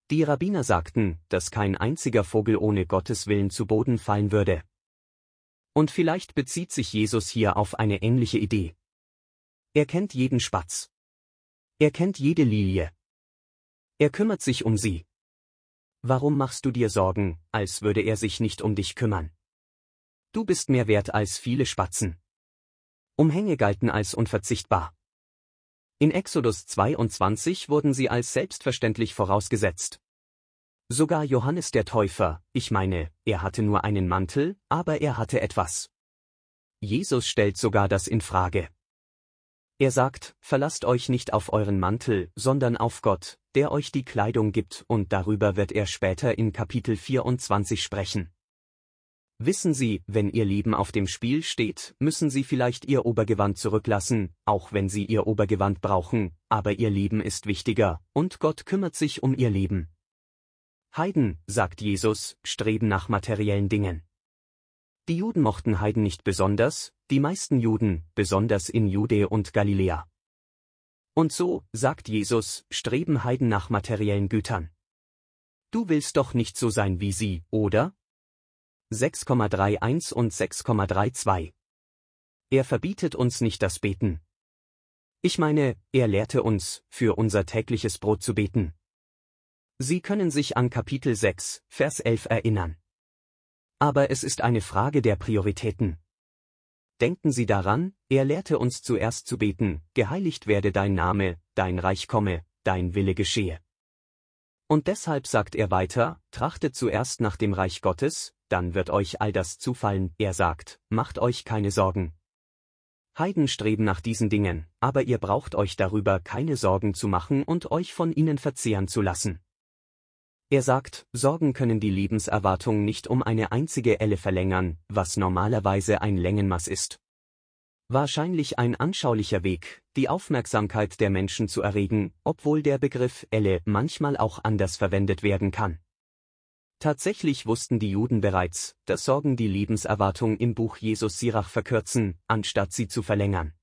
Die Rabbiner sagten, dass kein einziger Vogel ohne Gottes Willen zu Boden fallen würde. Und vielleicht bezieht sich Jesus hier auf eine ähnliche Idee. Er kennt jeden Spatz. Er kennt jede Lilie. Er kümmert sich um sie. Warum machst du dir Sorgen, als würde er sich nicht um dich kümmern? Du bist mehr wert als viele Spatzen. Umhänge galten als unverzichtbar. In Exodus 22 wurden sie als selbstverständlich vorausgesetzt. Sogar Johannes der Täufer, ich meine, er hatte nur einen Mantel, aber er hatte etwas. Jesus stellt sogar das in Frage. Er sagt, verlasst euch nicht auf euren Mantel, sondern auf Gott, der euch die Kleidung gibt, und darüber wird er später in Kapitel 24 sprechen. Wissen Sie, wenn Ihr Leben auf dem Spiel steht, müssen Sie vielleicht Ihr Obergewand zurücklassen, auch wenn Sie Ihr Obergewand brauchen, aber Ihr Leben ist wichtiger, und Gott kümmert sich um Ihr Leben. Heiden, sagt Jesus, streben nach materiellen Dingen. Die Juden mochten Heiden nicht besonders, die meisten Juden, besonders in Judäa und Galiläa. Und so, sagt Jesus, streben Heiden nach materiellen Gütern. Du willst doch nicht so sein wie sie, oder? 6,31 und 6,32. Er verbietet uns nicht das Beten. Ich meine, er lehrte uns, für unser tägliches Brot zu beten. Sie können sich an Kapitel 6, Vers 11 erinnern. Aber es ist eine Frage der Prioritäten. Denken Sie daran, er lehrte uns zuerst zu beten, geheiligt werde dein Name, dein Reich komme, dein Wille geschehe. Und deshalb sagt er weiter, trachtet zuerst nach dem Reich Gottes, dann wird euch all das zufallen, er sagt, macht euch keine Sorgen. Heiden streben nach diesen Dingen, aber ihr braucht euch darüber keine Sorgen zu machen und euch von ihnen verzehren zu lassen. Er sagt, Sorgen können die Lebenserwartung nicht um eine einzige Elle verlängern, was normalerweise ein Längenmaß ist. Wahrscheinlich ein anschaulicher Weg, die Aufmerksamkeit der Menschen zu erregen, obwohl der Begriff Elle manchmal auch anders verwendet werden kann. Tatsächlich wussten die Juden bereits, dass Sorgen die Lebenserwartung im Buch Jesus Sirach verkürzen, anstatt sie zu verlängern.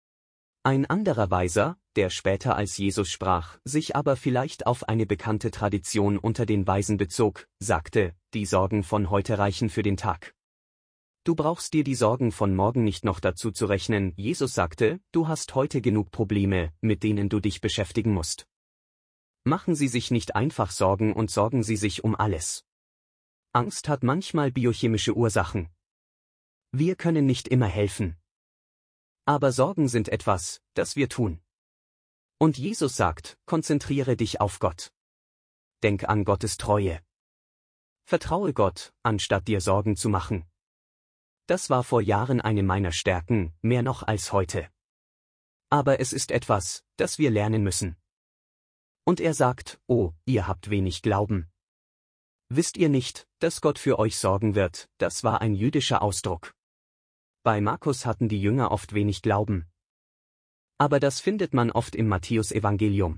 Ein anderer Weiser, der später als Jesus sprach, sich aber vielleicht auf eine bekannte Tradition unter den Weisen bezog, sagte, die Sorgen von heute reichen für den Tag. Du brauchst dir die Sorgen von morgen nicht noch dazu zu rechnen, Jesus sagte, du hast heute genug Probleme, mit denen du dich beschäftigen musst. Machen Sie sich nicht einfach Sorgen und sorgen Sie sich um alles. Angst hat manchmal biochemische Ursachen. Wir können nicht immer helfen. Aber Sorgen sind etwas, das wir tun. Und Jesus sagt, konzentriere dich auf Gott. Denk an Gottes Treue. Vertraue Gott, anstatt dir Sorgen zu machen. Das war vor Jahren eine meiner Stärken, mehr noch als heute. Aber es ist etwas, das wir lernen müssen. Und er sagt, oh, ihr habt wenig Glauben. Wisst ihr nicht, dass Gott für euch sorgen wird? Das war ein jüdischer Ausdruck. Bei Markus hatten die Jünger oft wenig Glauben. Aber das findet man oft im Matthäus-Evangelium.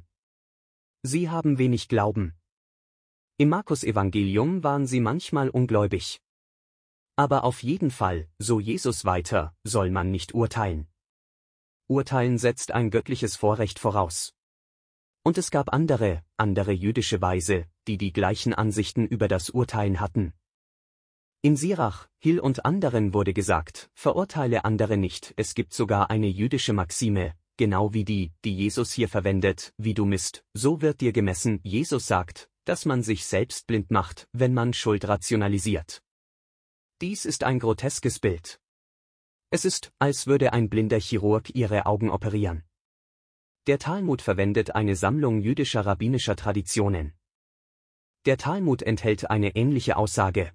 Sie haben wenig Glauben. Im Markus-Evangelium waren sie manchmal ungläubig. Aber auf jeden Fall, so Jesus weiter, soll man nicht urteilen. Urteilen setzt ein göttliches Vorrecht voraus. Und es gab andere jüdische Weise, die die gleichen Ansichten über das Urteilen hatten. In Sirach, Hil und anderen wurde gesagt, verurteile andere nicht. Es gibt sogar eine jüdische Maxime, genau wie die Jesus hier verwendet, wie du misst, so wird dir gemessen. Jesus sagt, dass man sich selbst blind macht, wenn man Schuld rationalisiert. Dies ist ein groteskes Bild. Es ist, als würde ein blinder Chirurg ihre Augen operieren. Der Talmud verwendet eine Sammlung jüdischer rabbinischer Traditionen. Der Talmud enthält eine ähnliche Aussage.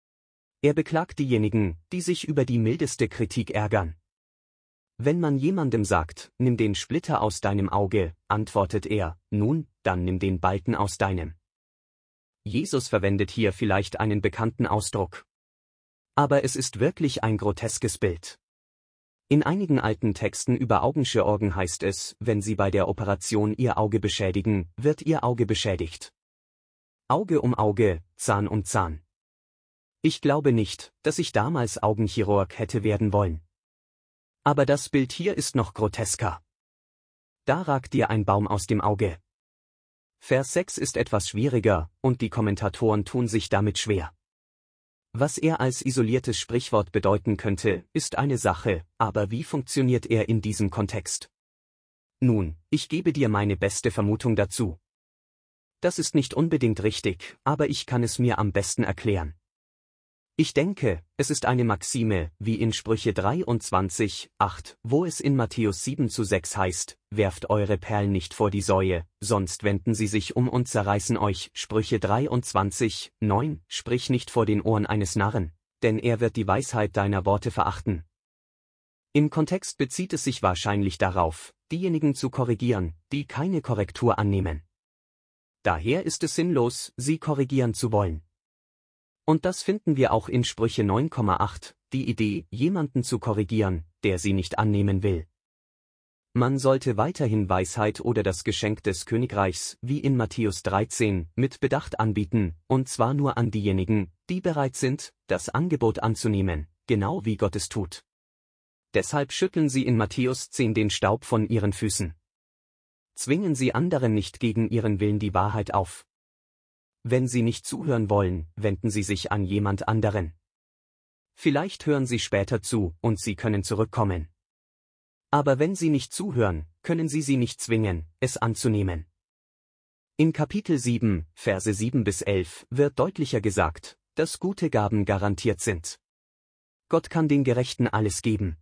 Er beklagt diejenigen, die sich über die mildeste Kritik ärgern. Wenn man jemandem sagt, nimm den Splitter aus deinem Auge, antwortet er, nun, dann nimm den Balken aus deinem. Jesus verwendet hier vielleicht einen bekannten Ausdruck. Aber es ist wirklich ein groteskes Bild. In einigen alten Texten über Augenchirurgen heißt es, wenn sie bei der Operation ihr Auge beschädigen, wird ihr Auge beschädigt. Auge um Auge, Zahn um Zahn. Ich glaube nicht, dass ich damals Augenchirurg hätte werden wollen. Aber das Bild hier ist noch grotesker. Da ragt dir ein Baum aus dem Auge. Vers 6 ist etwas schwieriger, und die Kommentatoren tun sich damit schwer. Was er als isoliertes Sprichwort bedeuten könnte, ist eine Sache, aber wie funktioniert er in diesem Kontext? Nun, ich gebe dir meine beste Vermutung dazu. Das ist nicht unbedingt richtig, aber ich kann es mir am besten erklären. Ich denke, es ist eine Maxime, wie in Sprüche 23,8, wo es in Matthäus 7:6 heißt, werft eure Perlen nicht vor die Säue, sonst wenden sie sich um und zerreißen euch. Sprüche 23,9, sprich nicht vor den Ohren eines Narren, denn er wird die Weisheit deiner Worte verachten. Im Kontext bezieht es sich wahrscheinlich darauf, diejenigen zu korrigieren, die keine Korrektur annehmen. Daher ist es sinnlos, sie korrigieren zu wollen. Und das finden wir auch in Sprüche 9,8, die Idee, jemanden zu korrigieren, der sie nicht annehmen will. Man sollte weiterhin Weisheit oder das Geschenk des Königreichs, wie in Matthäus 13, mit Bedacht anbieten, und zwar nur an diejenigen, die bereit sind, das Angebot anzunehmen, genau wie Gott es tut. Deshalb schütteln sie in Matthäus 10 den Staub von ihren Füßen. Zwingen Sie anderen nicht gegen ihren Willen die Wahrheit auf. Wenn Sie nicht zuhören wollen, wenden Sie sich an jemand anderen. Vielleicht hören Sie später zu, und Sie können zurückkommen. Aber wenn Sie nicht zuhören, können Sie sie nicht zwingen, es anzunehmen. In Kapitel 7, Verse 7-11 wird deutlicher gesagt, dass gute Gaben garantiert sind. Gott kann den Gerechten alles geben.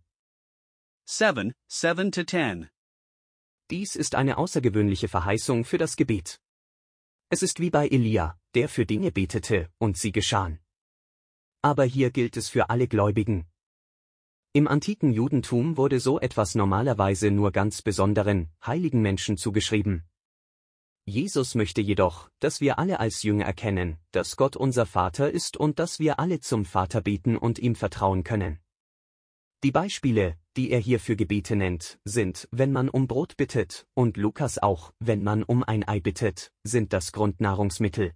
7:7-10. Dies ist eine außergewöhnliche Verheißung für das Gebet. Es ist wie bei Elia, der für Dinge betete, und sie geschahen. Aber hier gilt es für alle Gläubigen. Im antiken Judentum wurde so etwas normalerweise nur ganz besonderen, heiligen Menschen zugeschrieben. Jesus möchte jedoch, dass wir alle als Jünger erkennen, dass Gott unser Vater ist und dass wir alle zum Vater beten und ihm vertrauen können. Die Beispiele, die er hier für Gebete nennt, sind, wenn man um Brot bittet, und Lukas auch, wenn man um ein Ei bittet, sind das Grundnahrungsmittel.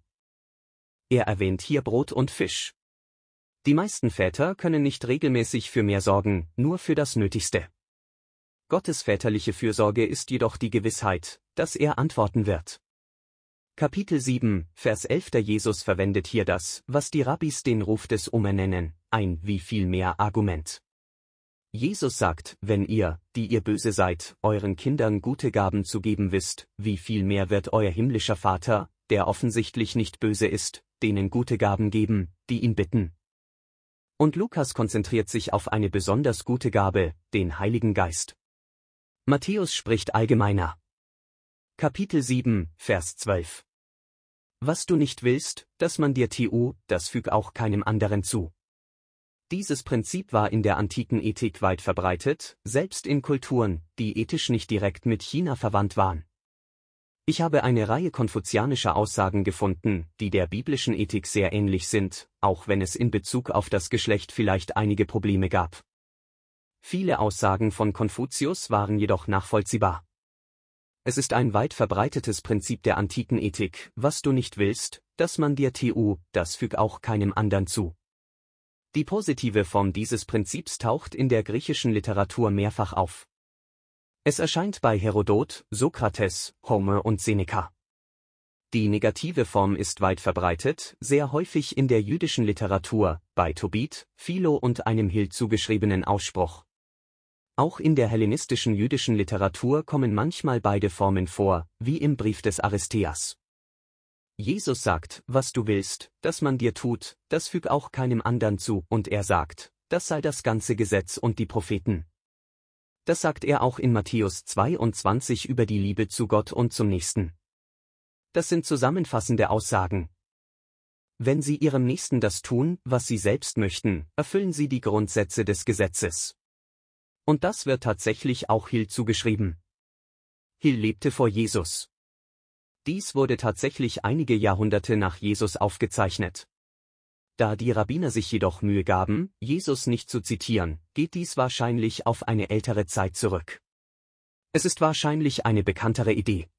Er erwähnt hier Brot und Fisch. Die meisten Väter können nicht regelmäßig für mehr sorgen, nur für das Nötigste. Gottes väterliche Fürsorge ist jedoch die Gewissheit, dass er antworten wird. Kapitel 7, Vers 11. Der Jesus verwendet hier das, was die Rabbis den Ruf des Omer nennen, ein wie viel mehr Argument. Jesus sagt, wenn ihr, die ihr böse seid, euren Kindern gute Gaben zu geben wisst, wie viel mehr wird euer himmlischer Vater, der offensichtlich nicht böse ist, denen gute Gaben geben, die ihn bitten. Und Lukas konzentriert sich auf eine besonders gute Gabe, den Heiligen Geist. Matthäus spricht allgemeiner. Kapitel 7, Vers 12. Was du nicht willst, dass man dir tu, das füg auch keinem anderen zu. Dieses Prinzip war in der antiken Ethik weit verbreitet, selbst in Kulturen, die ethisch nicht direkt mit China verwandt waren. Ich habe eine Reihe konfuzianischer Aussagen gefunden, die der biblischen Ethik sehr ähnlich sind, auch wenn es in Bezug auf das Geschlecht vielleicht einige Probleme gab. Viele Aussagen von Konfuzius waren jedoch nachvollziehbar. Es ist ein weit verbreitetes Prinzip der antiken Ethik, was du nicht willst, dass man dir tu, das füg auch keinem anderen zu. Die positive Form dieses Prinzips taucht in der griechischen Literatur mehrfach auf. Es erscheint bei Herodot, Sokrates, Homer und Seneca. Die negative Form ist weit verbreitet, sehr häufig in der jüdischen Literatur, bei Tobit, Philo und einem Hill zugeschriebenen Ausspruch. Auch in der hellenistischen jüdischen Literatur kommen manchmal beide Formen vor, wie im Brief des Aristeas. Jesus sagt, was du willst, dass man dir tut, das füg auch keinem anderen zu, und er sagt, das sei das ganze Gesetz und die Propheten. Das sagt er auch in Matthäus 22 über die Liebe zu Gott und zum Nächsten. Das sind zusammenfassende Aussagen. Wenn sie ihrem Nächsten das tun, was sie selbst möchten, erfüllen sie die Grundsätze des Gesetzes. Und das wird tatsächlich auch Hill zugeschrieben. Hill lebte vor Jesus. Dies wurde tatsächlich einige Jahrhunderte nach Jesus aufgezeichnet. Da die Rabbiner sich jedoch Mühe gaben, Jesus nicht zu zitieren, geht dies wahrscheinlich auf eine ältere Zeit zurück. Es ist wahrscheinlich eine bekanntere Idee.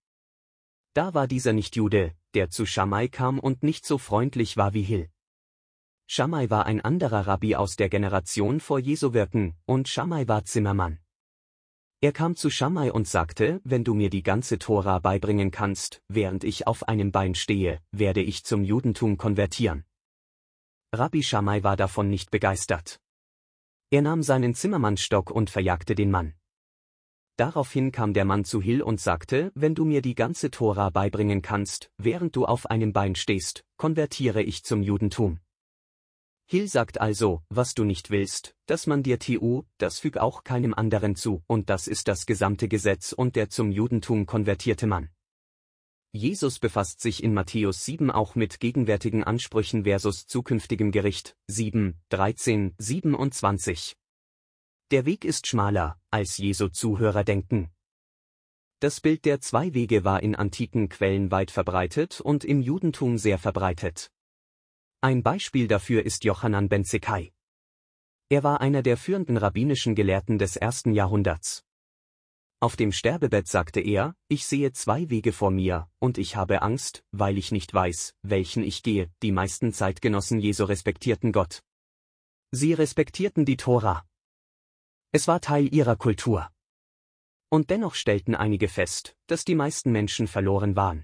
Da war dieser Nicht-Jude, der zu Shammai kam und nicht so freundlich war wie Hill. Shammai war ein anderer Rabbi aus der Generation vor Jesu Wirken, und Shammai war Zimmermann. Er kam zu Schamai und sagte, wenn du mir die ganze Tora beibringen kannst, während ich auf einem Bein stehe, werde ich zum Judentum konvertieren. Rabbi Schamai war davon nicht begeistert. Er nahm seinen Zimmermannsstock und verjagte den Mann. Daraufhin kam der Mann zu Hil und sagte, wenn du mir die ganze Tora beibringen kannst, während du auf einem Bein stehst, konvertiere ich zum Judentum. Hil sagt also, was du nicht willst, dass man dir tu, das füg auch keinem anderen zu, und das ist das gesamte Gesetz und der zum Judentum konvertierte Mann. Jesus befasst sich in Matthäus 7 auch mit gegenwärtigen Ansprüchen versus zukünftigem Gericht, 7, 13, 27. Der Weg ist schmaler, als Jesu Zuhörer denken. Das Bild der zwei Wege war in antiken Quellen weit verbreitet und im Judentum sehr verbreitet. Ein Beispiel dafür ist Jochanan ben Zakkai. Er war einer der führenden rabbinischen Gelehrten des 1. Jahrhunderts. Auf dem Sterbebett sagte er, ich sehe zwei Wege vor mir, und ich habe Angst, weil ich nicht weiß, welchen ich gehe. Die meisten Zeitgenossen Jesu respektierten Gott. Sie respektierten die Tora. Es war Teil ihrer Kultur. Und dennoch stellten einige fest, dass die meisten Menschen verloren waren.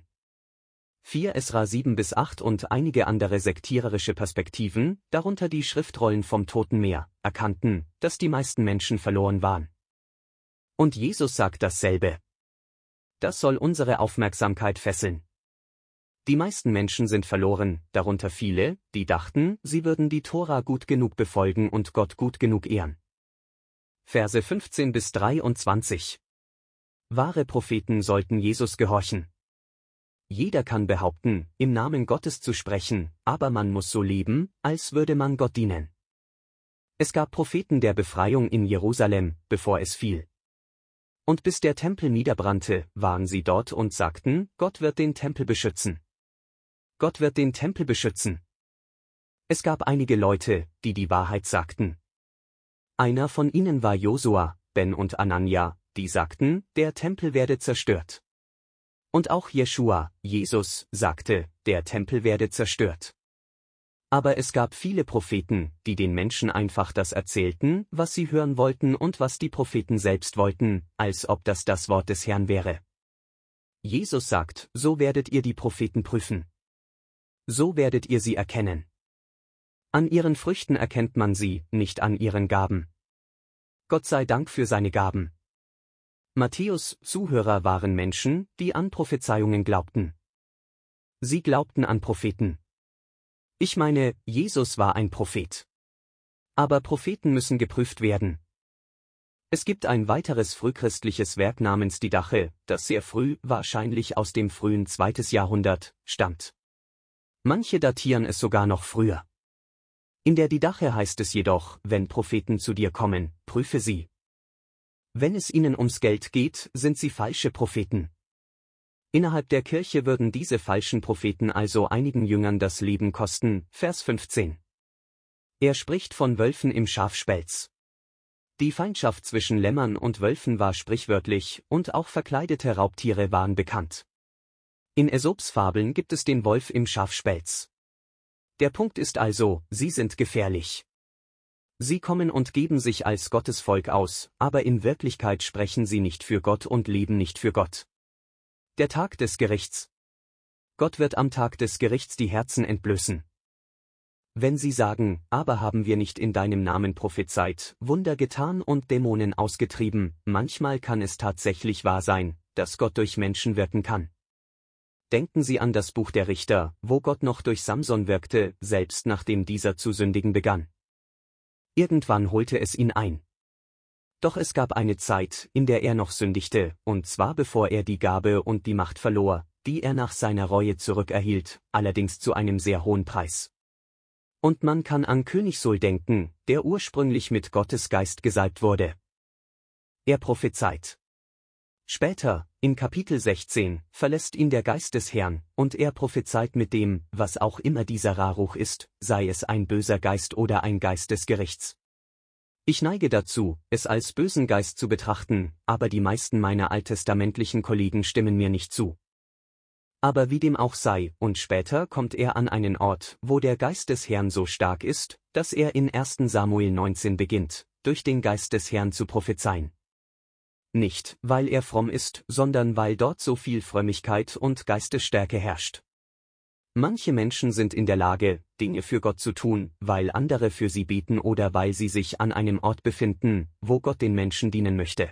4 Esra 7-8 und einige andere sektiererische Perspektiven, darunter die Schriftrollen vom Toten Meer, erkannten, dass die meisten Menschen verloren waren. Und Jesus sagt dasselbe. Das soll unsere Aufmerksamkeit fesseln. Die meisten Menschen sind verloren, darunter viele, die dachten, sie würden die Tora gut genug befolgen und Gott gut genug ehren. Verse 15-23. Wahre Propheten sollten Jesus gehorchen. Jeder kann behaupten, im Namen Gottes zu sprechen, aber man muss so leben, als würde man Gott dienen. Es gab Propheten der Befreiung in Jerusalem, bevor es fiel. Und bis der Tempel niederbrannte, waren sie dort und sagten, Gott wird den Tempel beschützen. Gott wird den Tempel beschützen. Es gab einige Leute, die die Wahrheit sagten. Einer von ihnen war Josua, Ben und Anania, die sagten, der Tempel werde zerstört. Und auch Jeschua, Jesus, sagte, der Tempel werde zerstört. Aber es gab viele Propheten, die den Menschen einfach das erzählten, was sie hören wollten und was die Propheten selbst wollten, als ob das das Wort des Herrn wäre. Jesus sagt, so werdet ihr die Propheten prüfen. So werdet ihr sie erkennen. An ihren Früchten erkennt man sie, nicht an ihren Gaben. Gott sei Dank für seine Gaben. Matthäus' Zuhörer waren Menschen, die an Prophezeiungen glaubten. Sie glaubten an Propheten. Ich meine, Jesus war ein Prophet. Aber Propheten müssen geprüft werden. Es gibt ein weiteres frühchristliches Werk namens Didache, das sehr früh, wahrscheinlich aus dem frühen 2. Jahrhundert, stammt. Manche datieren es sogar noch früher. In der Didache heißt es jedoch, wenn Propheten zu dir kommen, prüfe sie. Wenn es ihnen ums Geld geht, sind sie falsche Propheten. Innerhalb der Kirche würden diese falschen Propheten also einigen Jüngern das Leben kosten, Vers 15. Er spricht von Wölfen im Schafspelz. Die Feindschaft zwischen Lämmern und Wölfen war sprichwörtlich, und auch verkleidete Raubtiere waren bekannt. In Äsops Fabeln gibt es den Wolf im Schafspelz. Der Punkt ist also, sie sind gefährlich. Sie kommen und geben sich als Gottesvolk aus, aber in Wirklichkeit sprechen sie nicht für Gott und leben nicht für Gott. Der Tag des Gerichts. Gott wird am Tag des Gerichts die Herzen entblößen. Wenn sie sagen, aber haben wir nicht in deinem Namen prophezeit, Wunder getan und Dämonen ausgetrieben, manchmal kann es tatsächlich wahr sein, dass Gott durch Menschen wirken kann. Denken Sie an das Buch der Richter, wo Gott noch durch Samson wirkte, selbst nachdem dieser zu sündigen begann. Irgendwann holte es ihn ein. Doch es gab eine Zeit, in der er noch sündigte, und zwar bevor er die Gabe und die Macht verlor, die er nach seiner Reue zurückerhielt, allerdings zu einem sehr hohen Preis. Und man kann an König Saul denken, der ursprünglich mit Gottes Geist gesalbt wurde. Er prophezeit. Später, in Kapitel 16, verlässt ihn der Geist des Herrn, und er prophezeit mit dem, was auch immer dieser Raruch ist, sei es ein böser Geist oder ein Geist des Gerichts. Ich neige dazu, es als bösen Geist zu betrachten, aber die meisten meiner alttestamentlichen Kollegen stimmen mir nicht zu. Aber wie dem auch sei, und später kommt er an einen Ort, wo der Geist des Herrn so stark ist, dass er in 1. Samuel 19 beginnt, durch den Geist des Herrn zu prophezeien. nicht, weil er fromm ist, sondern weil dort so viel Frömmigkeit und Geistesstärke herrscht. Manche Menschen sind in der Lage, Dinge für Gott zu tun, weil andere für sie beten oder weil sie sich an einem Ort befinden, wo Gott den Menschen dienen möchte.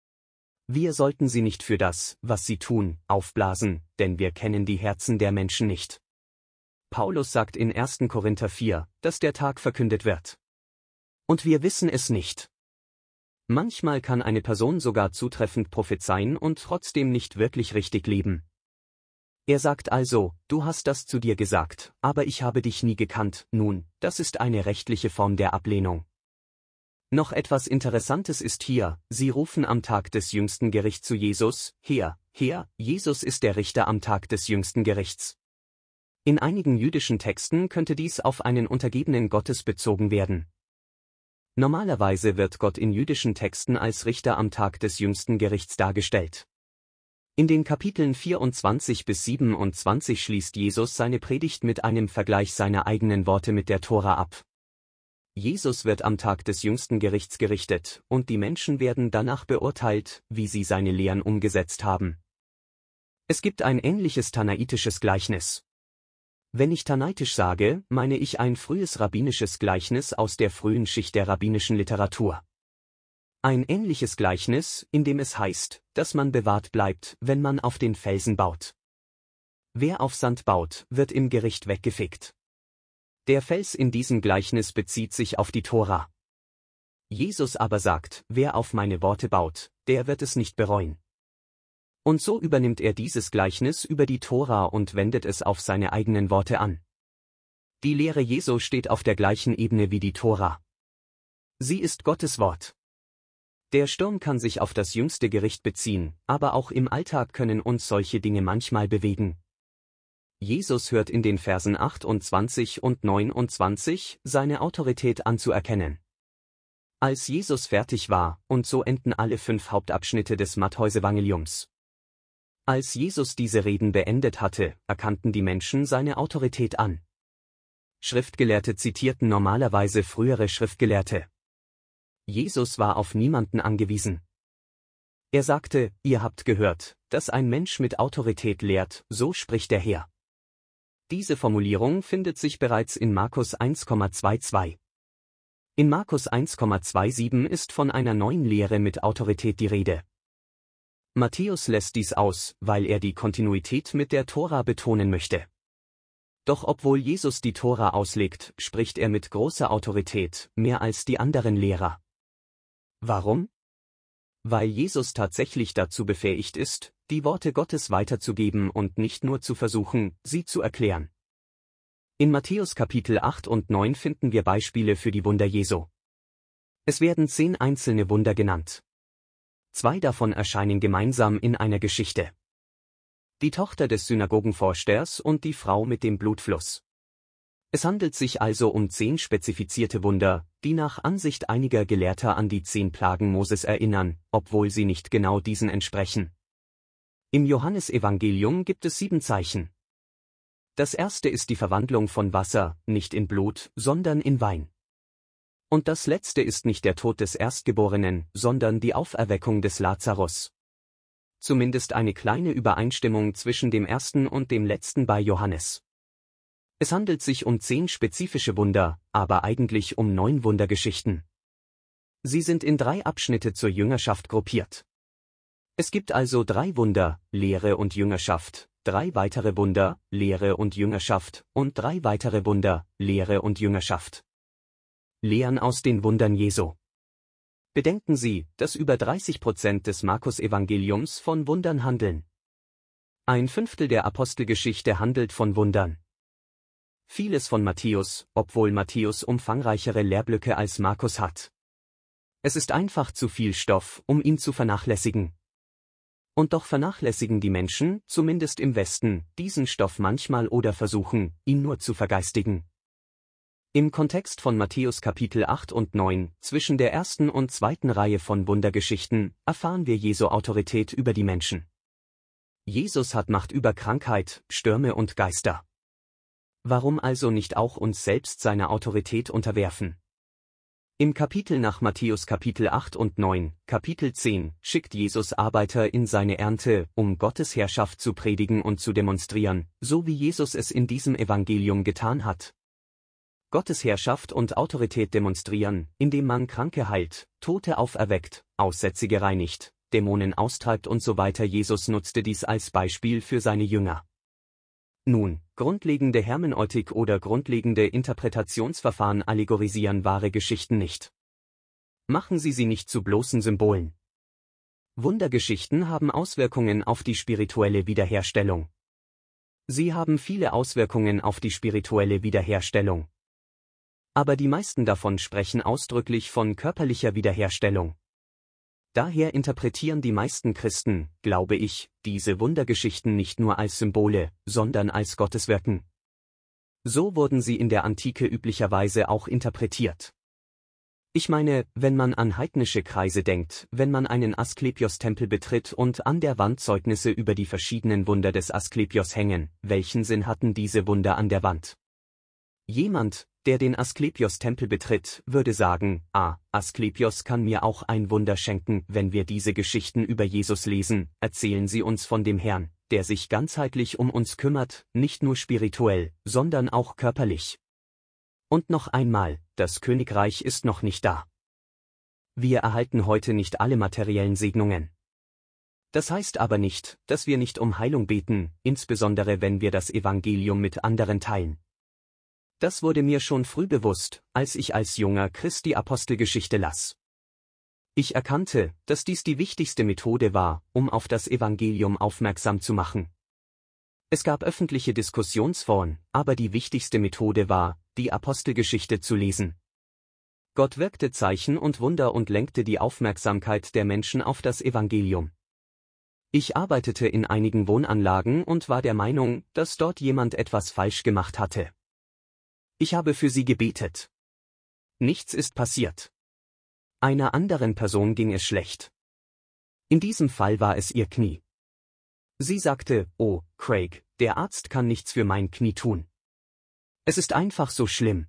Wir sollten sie nicht für das, was sie tun, aufblasen, denn wir kennen die Herzen der Menschen nicht. Paulus sagt in 1. Korinther 4, dass der Tag verkündet wird. Und wir wissen es nicht. Manchmal kann eine Person sogar zutreffend prophezeien und trotzdem nicht wirklich richtig leben. Er sagt also, du hast das zu dir gesagt, aber ich habe dich nie gekannt. Nun, das ist eine rechtliche Form der Ablehnung. Noch etwas Interessantes ist hier, sie rufen am Tag des jüngsten Gerichts zu Jesus, Herr, Jesus ist der Richter am Tag des jüngsten Gerichts. In einigen jüdischen Texten könnte dies auf einen Untergebenen Gottes bezogen werden. Normalerweise wird Gott in jüdischen Texten als Richter am Tag des jüngsten Gerichts dargestellt. In den Kapiteln 24 bis 27 schließt Jesus seine Predigt mit einem Vergleich seiner eigenen Worte mit der Tora ab. Jesus wird am Tag des jüngsten Gerichts gerichtet, und die Menschen werden danach beurteilt, wie sie seine Lehren umgesetzt haben. Es gibt ein ähnliches tanaitisches Gleichnis. Wenn ich tanaitisch sage, meine ich ein frühes rabbinisches Gleichnis aus der frühen Schicht der rabbinischen Literatur. Ein ähnliches Gleichnis, in dem es heißt, dass man bewahrt bleibt, wenn man auf den Felsen baut. Wer auf Sand baut, wird im Gericht weggefegt. Der Fels in diesem Gleichnis bezieht sich auf die Tora. Jesus aber sagt, wer auf meine Worte baut, der wird es nicht bereuen. Und so übernimmt er dieses Gleichnis über die Tora und wendet es auf seine eigenen Worte an. Die Lehre Jesu steht auf der gleichen Ebene wie die Tora. Sie ist Gottes Wort. Der Sturm kann sich auf das jüngste Gericht beziehen, aber auch im Alltag können uns solche Dinge manchmal bewegen. Jesus hört in den Versen 28 und 29 seine Autorität anzuerkennen. Als Jesus fertig war, und so enden alle 5 Hauptabschnitte des Matthäusevangeliums. Als Jesus diese Reden beendet hatte, erkannten die Menschen seine Autorität an. Schriftgelehrte zitierten normalerweise frühere Schriftgelehrte. Jesus war auf niemanden angewiesen. Er sagte, ihr habt gehört, dass ein Mensch mit Autorität lehrt, so spricht der Herr. Diese Formulierung findet sich bereits in Markus 1,22. In Markus 1,27 ist von einer neuen Lehre mit Autorität die Rede. Matthäus lässt dies aus, weil er die Kontinuität mit der Tora betonen möchte. Doch obwohl Jesus die Tora auslegt, spricht er mit großer Autorität, mehr als die anderen Lehrer. Warum? Weil Jesus tatsächlich dazu befähigt ist, die Worte Gottes weiterzugeben und nicht nur zu versuchen, sie zu erklären. In Matthäus Kapitel 8 und 9 finden wir Beispiele für die Wunder Jesu. Es werden 10 einzelne Wunder genannt. 2 davon erscheinen gemeinsam in einer Geschichte. Die Tochter des Synagogenvorstehers und die Frau mit dem Blutfluss. Es handelt sich also um 10 spezifizierte Wunder, die nach Ansicht einiger Gelehrter an die 10 Plagen Moses erinnern, obwohl sie nicht genau diesen entsprechen. Im Johannesevangelium gibt es 7 Zeichen. Das erste ist die Verwandlung von Wasser, nicht in Blut, sondern in Wein. Und das letzte ist nicht der Tod des Erstgeborenen, sondern die Auferweckung des Lazarus. Zumindest eine kleine Übereinstimmung zwischen dem ersten und dem letzten bei Johannes. Es handelt sich um 10 spezifische Wunder, aber eigentlich um 9 Wundergeschichten. Sie sind in 3 Abschnitte zur Jüngerschaft gruppiert. Es gibt also 3 Wunder, Lehre und Jüngerschaft, 3 weitere Wunder, Lehre und Jüngerschaft und 3 weitere Wunder, Lehre und Jüngerschaft. Lehren aus den Wundern Jesu. Bedenken Sie, dass über 30% des Markus-Evangeliums von Wundern handeln. 1/5 der Apostelgeschichte handelt von Wundern. Vieles von Matthäus, obwohl Matthäus umfangreichere Lehrblöcke als Markus hat. Es ist einfach zu viel Stoff, um ihn zu vernachlässigen. Und doch vernachlässigen die Menschen, zumindest im Westen, diesen Stoff manchmal oder versuchen, ihn nur zu vergeistigen. Im Kontext von Matthäus Kapitel 8 und 9, zwischen der ersten und zweiten Reihe von Wundergeschichten, erfahren wir Jesu Autorität über die Menschen. Jesus hat Macht über Krankheit, Stürme und Geister. Warum also nicht auch uns selbst seiner Autorität unterwerfen? Im Kapitel nach Matthäus Kapitel 8 und 9, Kapitel 10, schickt Jesus Arbeiter in seine Ernte, um Gottes Herrschaft zu predigen und zu demonstrieren, so wie Jesus es in diesem Evangelium getan hat. Gottes Herrschaft und Autorität demonstrieren, indem man Kranke heilt, Tote auferweckt, Aussätzige reinigt, Dämonen austreibt und so weiter. Jesus nutzte dies als Beispiel für seine Jünger. Nun, grundlegende Hermeneutik oder grundlegende Interpretationsverfahren allegorisieren wahre Geschichten nicht. Machen Sie sie nicht zu bloßen Symbolen. Wundergeschichten haben Auswirkungen auf die spirituelle Wiederherstellung. Sie haben viele Auswirkungen auf die spirituelle Wiederherstellung. Aber die meisten davon sprechen ausdrücklich von körperlicher Wiederherstellung. Daher interpretieren die meisten Christen, glaube ich, diese Wundergeschichten nicht nur als Symbole, sondern als Gotteswirken. So wurden sie in der Antike üblicherweise auch interpretiert. Ich meine, wenn man an heidnische Kreise denkt, wenn man einen Asklepios-Tempel betritt und an der Wand Zeugnisse über die verschiedenen Wunder des Asklepios hängen, welchen Sinn hatten diese Wunder an der Wand? Jemand, der den Asklepios-Tempel betritt, würde sagen, Asklepios kann mir auch ein Wunder schenken. Wenn wir diese Geschichten über Jesus lesen, erzählen sie uns von dem Herrn, der sich ganzheitlich um uns kümmert, nicht nur spirituell, sondern auch körperlich. Und noch einmal, das Königreich ist noch nicht da. Wir erhalten heute nicht alle materiellen Segnungen. Das heißt aber nicht, dass wir nicht um Heilung beten, insbesondere wenn wir das Evangelium mit anderen teilen. Das wurde mir schon früh bewusst, als ich als junger Christ die Apostelgeschichte las. Ich erkannte, dass dies die wichtigste Methode war, um auf das Evangelium aufmerksam zu machen. Es gab öffentliche Diskussionsforen, aber die wichtigste Methode war, die Apostelgeschichte zu lesen. Gott wirkte Zeichen und Wunder und lenkte die Aufmerksamkeit der Menschen auf das Evangelium. Ich arbeitete in einigen Wohnanlagen und war der Meinung, dass dort jemand etwas falsch gemacht hatte. Ich habe für sie gebetet. Nichts ist passiert. Einer anderen Person ging es schlecht. In diesem Fall war es ihr Knie. Sie sagte, oh, Craig, der Arzt kann nichts für mein Knie tun. Es ist einfach so schlimm.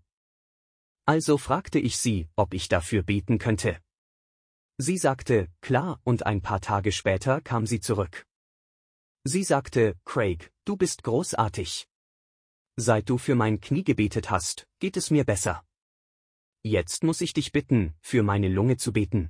Also fragte ich sie, ob ich dafür beten könnte. Sie sagte, klar, und ein paar Tage später kam sie zurück. Sie sagte, Craig, du bist großartig. Seit du für mein Knie gebetet hast, geht es mir besser. Jetzt muss ich dich bitten, für meine Lunge zu beten.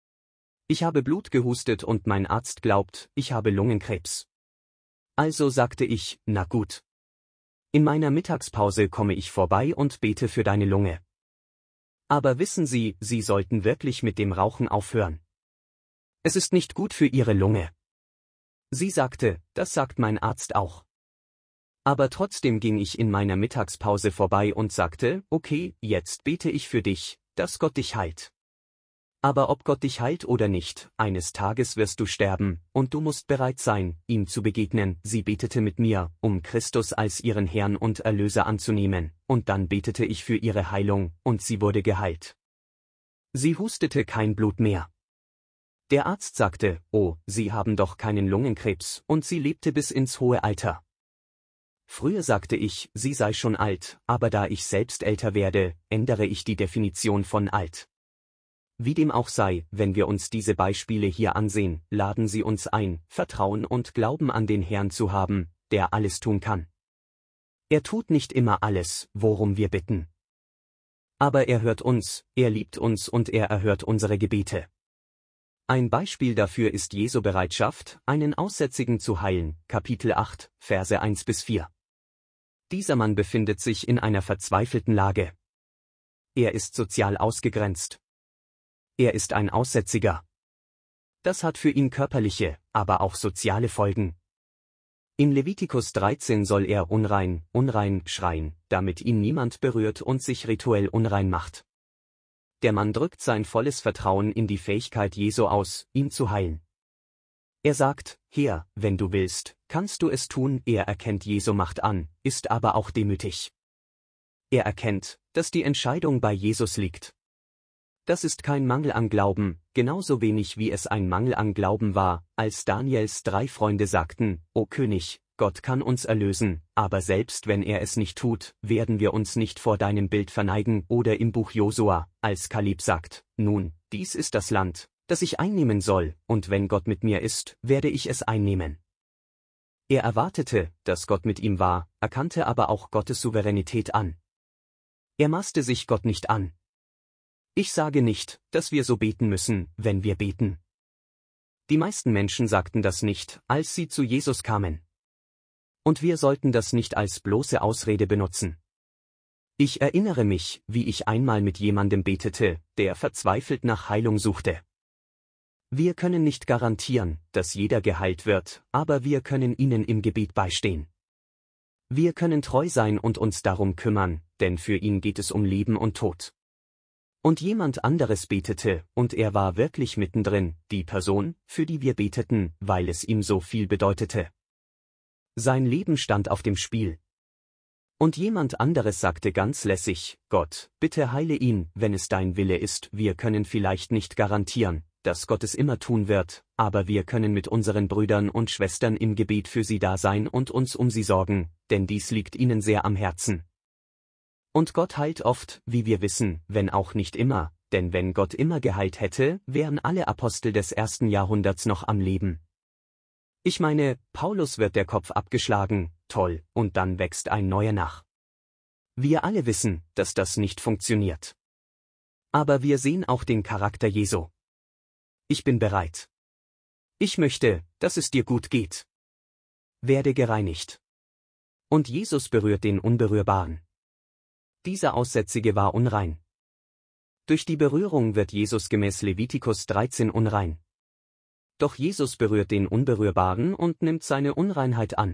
Ich habe Blut gehustet und mein Arzt glaubt, ich habe Lungenkrebs. Also sagte ich, na gut. In meiner Mittagspause komme ich vorbei und bete für deine Lunge. Aber wissen Sie, Sie sollten wirklich mit dem Rauchen aufhören. Es ist nicht gut für Ihre Lunge. Sie sagte, das sagt mein Arzt auch. Aber trotzdem ging ich in meiner Mittagspause vorbei und sagte, okay, jetzt bete ich für dich, dass Gott dich heilt. Aber ob Gott dich heilt oder nicht, eines Tages wirst du sterben, und du musst bereit sein, ihm zu begegnen. Sie betete mit mir, um Christus als ihren Herrn und Erlöser anzunehmen, und dann betete ich für ihre Heilung, und sie wurde geheilt. Sie hustete kein Blut mehr. Der Arzt sagte, oh, Sie haben doch keinen Lungenkrebs, und sie lebte bis ins hohe Alter. Früher sagte ich, sie sei schon alt, aber da ich selbst älter werde, ändere ich die Definition von alt. Wie dem auch sei, wenn wir uns diese Beispiele hier ansehen, laden sie uns ein, Vertrauen und Glauben an den Herrn zu haben, der alles tun kann. Er tut nicht immer alles, worum wir bitten. Aber er hört uns, er liebt uns und er erhört unsere Gebete. Ein Beispiel dafür ist Jesu Bereitschaft, einen Aussätzigen zu heilen, Kapitel 8, Verse 1-4. Dieser Mann befindet sich in einer verzweifelten Lage. Er ist sozial ausgegrenzt. Er ist ein Aussätziger. Das hat für ihn körperliche, aber auch soziale Folgen. In Levitikus 13 soll er unrein, unrein schreien, damit ihn niemand berührt und sich rituell unrein macht. Der Mann drückt sein volles Vertrauen in die Fähigkeit Jesu aus, ihn zu heilen. Er sagt, Herr, wenn du willst, kannst du es tun. Er erkennt Jesu Macht an, ist aber auch demütig. Er erkennt, dass die Entscheidung bei Jesus liegt. Das ist kein Mangel an Glauben, genauso wenig wie es ein Mangel an Glauben war, als Daniels 3 Freunde sagten, O König, Gott kann uns erlösen, aber selbst wenn er es nicht tut, werden wir uns nicht vor deinem Bild verneigen, oder im Buch Josua, als Kaleb sagt, nun, dies ist das Land, das ich einnehmen soll, und wenn Gott mit mir ist, werde ich es einnehmen. Er erwartete, dass Gott mit ihm war, erkannte aber auch Gottes Souveränität an. Er maßte sich Gott nicht an. Ich sage nicht, dass wir so beten müssen, wenn wir beten. Die meisten Menschen sagten das nicht, als sie zu Jesus kamen. Und wir sollten das nicht als bloße Ausrede benutzen. Ich erinnere mich, wie ich einmal mit jemandem betete, der verzweifelt nach Heilung suchte. Wir können nicht garantieren, dass jeder geheilt wird, aber wir können ihnen im Gebet beistehen. Wir können treu sein und uns darum kümmern, denn für ihn geht es um Leben und Tod. Und jemand anderes betete, und er war wirklich mittendrin, die Person, für die wir beteten, weil es ihm so viel bedeutete. Sein Leben stand auf dem Spiel. Und jemand anderes sagte ganz lässig, Gott, bitte heile ihn, wenn es dein Wille ist. Wir können vielleicht nicht garantieren, dass Gott es immer tun wird, aber wir können mit unseren Brüdern und Schwestern im Gebet für sie da sein und uns um sie sorgen, denn dies liegt ihnen sehr am Herzen. Und Gott heilt oft, wie wir wissen, wenn auch nicht immer, denn wenn Gott immer geheilt hätte, wären alle Apostel des 1. Jahrhunderts noch am Leben. Ich meine, Paulus wird der Kopf abgeschlagen, toll, und dann wächst ein neuer nach. Wir alle wissen, dass das nicht funktioniert. Aber wir sehen auch den Charakter Jesu. Ich bin bereit. Ich möchte, dass es dir gut geht. Werde gereinigt. Und Jesus berührt den Unberührbaren. Dieser Aussätzige war unrein. Durch die Berührung wird Jesus gemäß Levitikus 13 unrein. Doch Jesus berührt den Unberührbaren und nimmt seine Unreinheit an.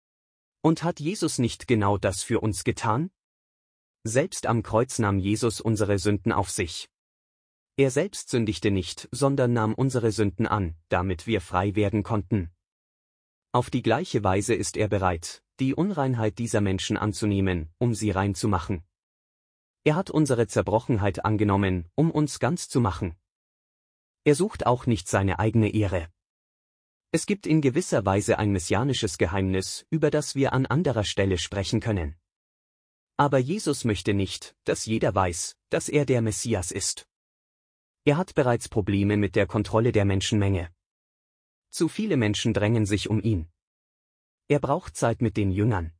Und hat Jesus nicht genau das für uns getan? Selbst am Kreuz nahm Jesus unsere Sünden auf sich. Er selbst sündigte nicht, sondern nahm unsere Sünden an, damit wir frei werden konnten. Auf die gleiche Weise ist er bereit, die Unreinheit dieser Menschen anzunehmen, um sie rein zu machen. Er hat unsere Zerbrochenheit angenommen, um uns ganz zu machen. Er sucht auch nicht seine eigene Ehre. Es gibt in gewisser Weise ein messianisches Geheimnis, über das wir an anderer Stelle sprechen können. Aber Jesus möchte nicht, dass jeder weiß, dass er der Messias ist. Er hat bereits Probleme mit der Kontrolle der Menschenmenge. Zu viele Menschen drängen sich um ihn. Er braucht Zeit mit den Jüngern.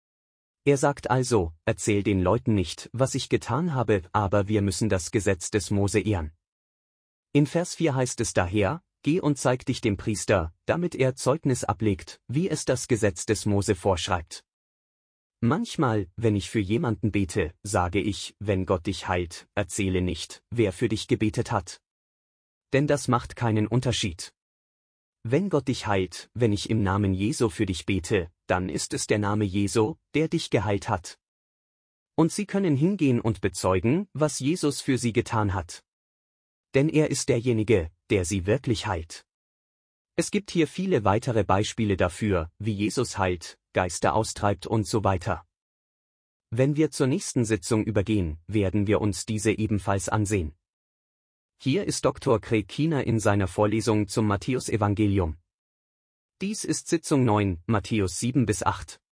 Er sagt also, erzähl den Leuten nicht, was ich getan habe, aber wir müssen das Gesetz des Mose ehren. In Vers 4 heißt es daher, geh und zeig dich dem Priester, damit er Zeugnis ablegt, wie es das Gesetz des Mose vorschreibt. Manchmal, wenn ich für jemanden bete, sage ich, wenn Gott dich heilt, erzähle nicht, wer für dich gebetet hat. Denn das macht keinen Unterschied. Wenn Gott dich heilt, wenn ich im Namen Jesu für dich bete, dann ist es der Name Jesu, der dich geheilt hat. Und sie können hingehen und bezeugen, was Jesus für sie getan hat. Denn er ist derjenige, der sie wirklich heilt. Es gibt hier viele weitere Beispiele dafür, wie Jesus heilt, Geister austreibt und so weiter. Wenn wir zur nächsten Sitzung übergehen, werden wir uns diese ebenfalls ansehen. Hier ist Dr. Craig Keener in seiner Vorlesung zum Matthäusevangelium. Dies ist Sitzung 9, Matthäus 7 bis 8.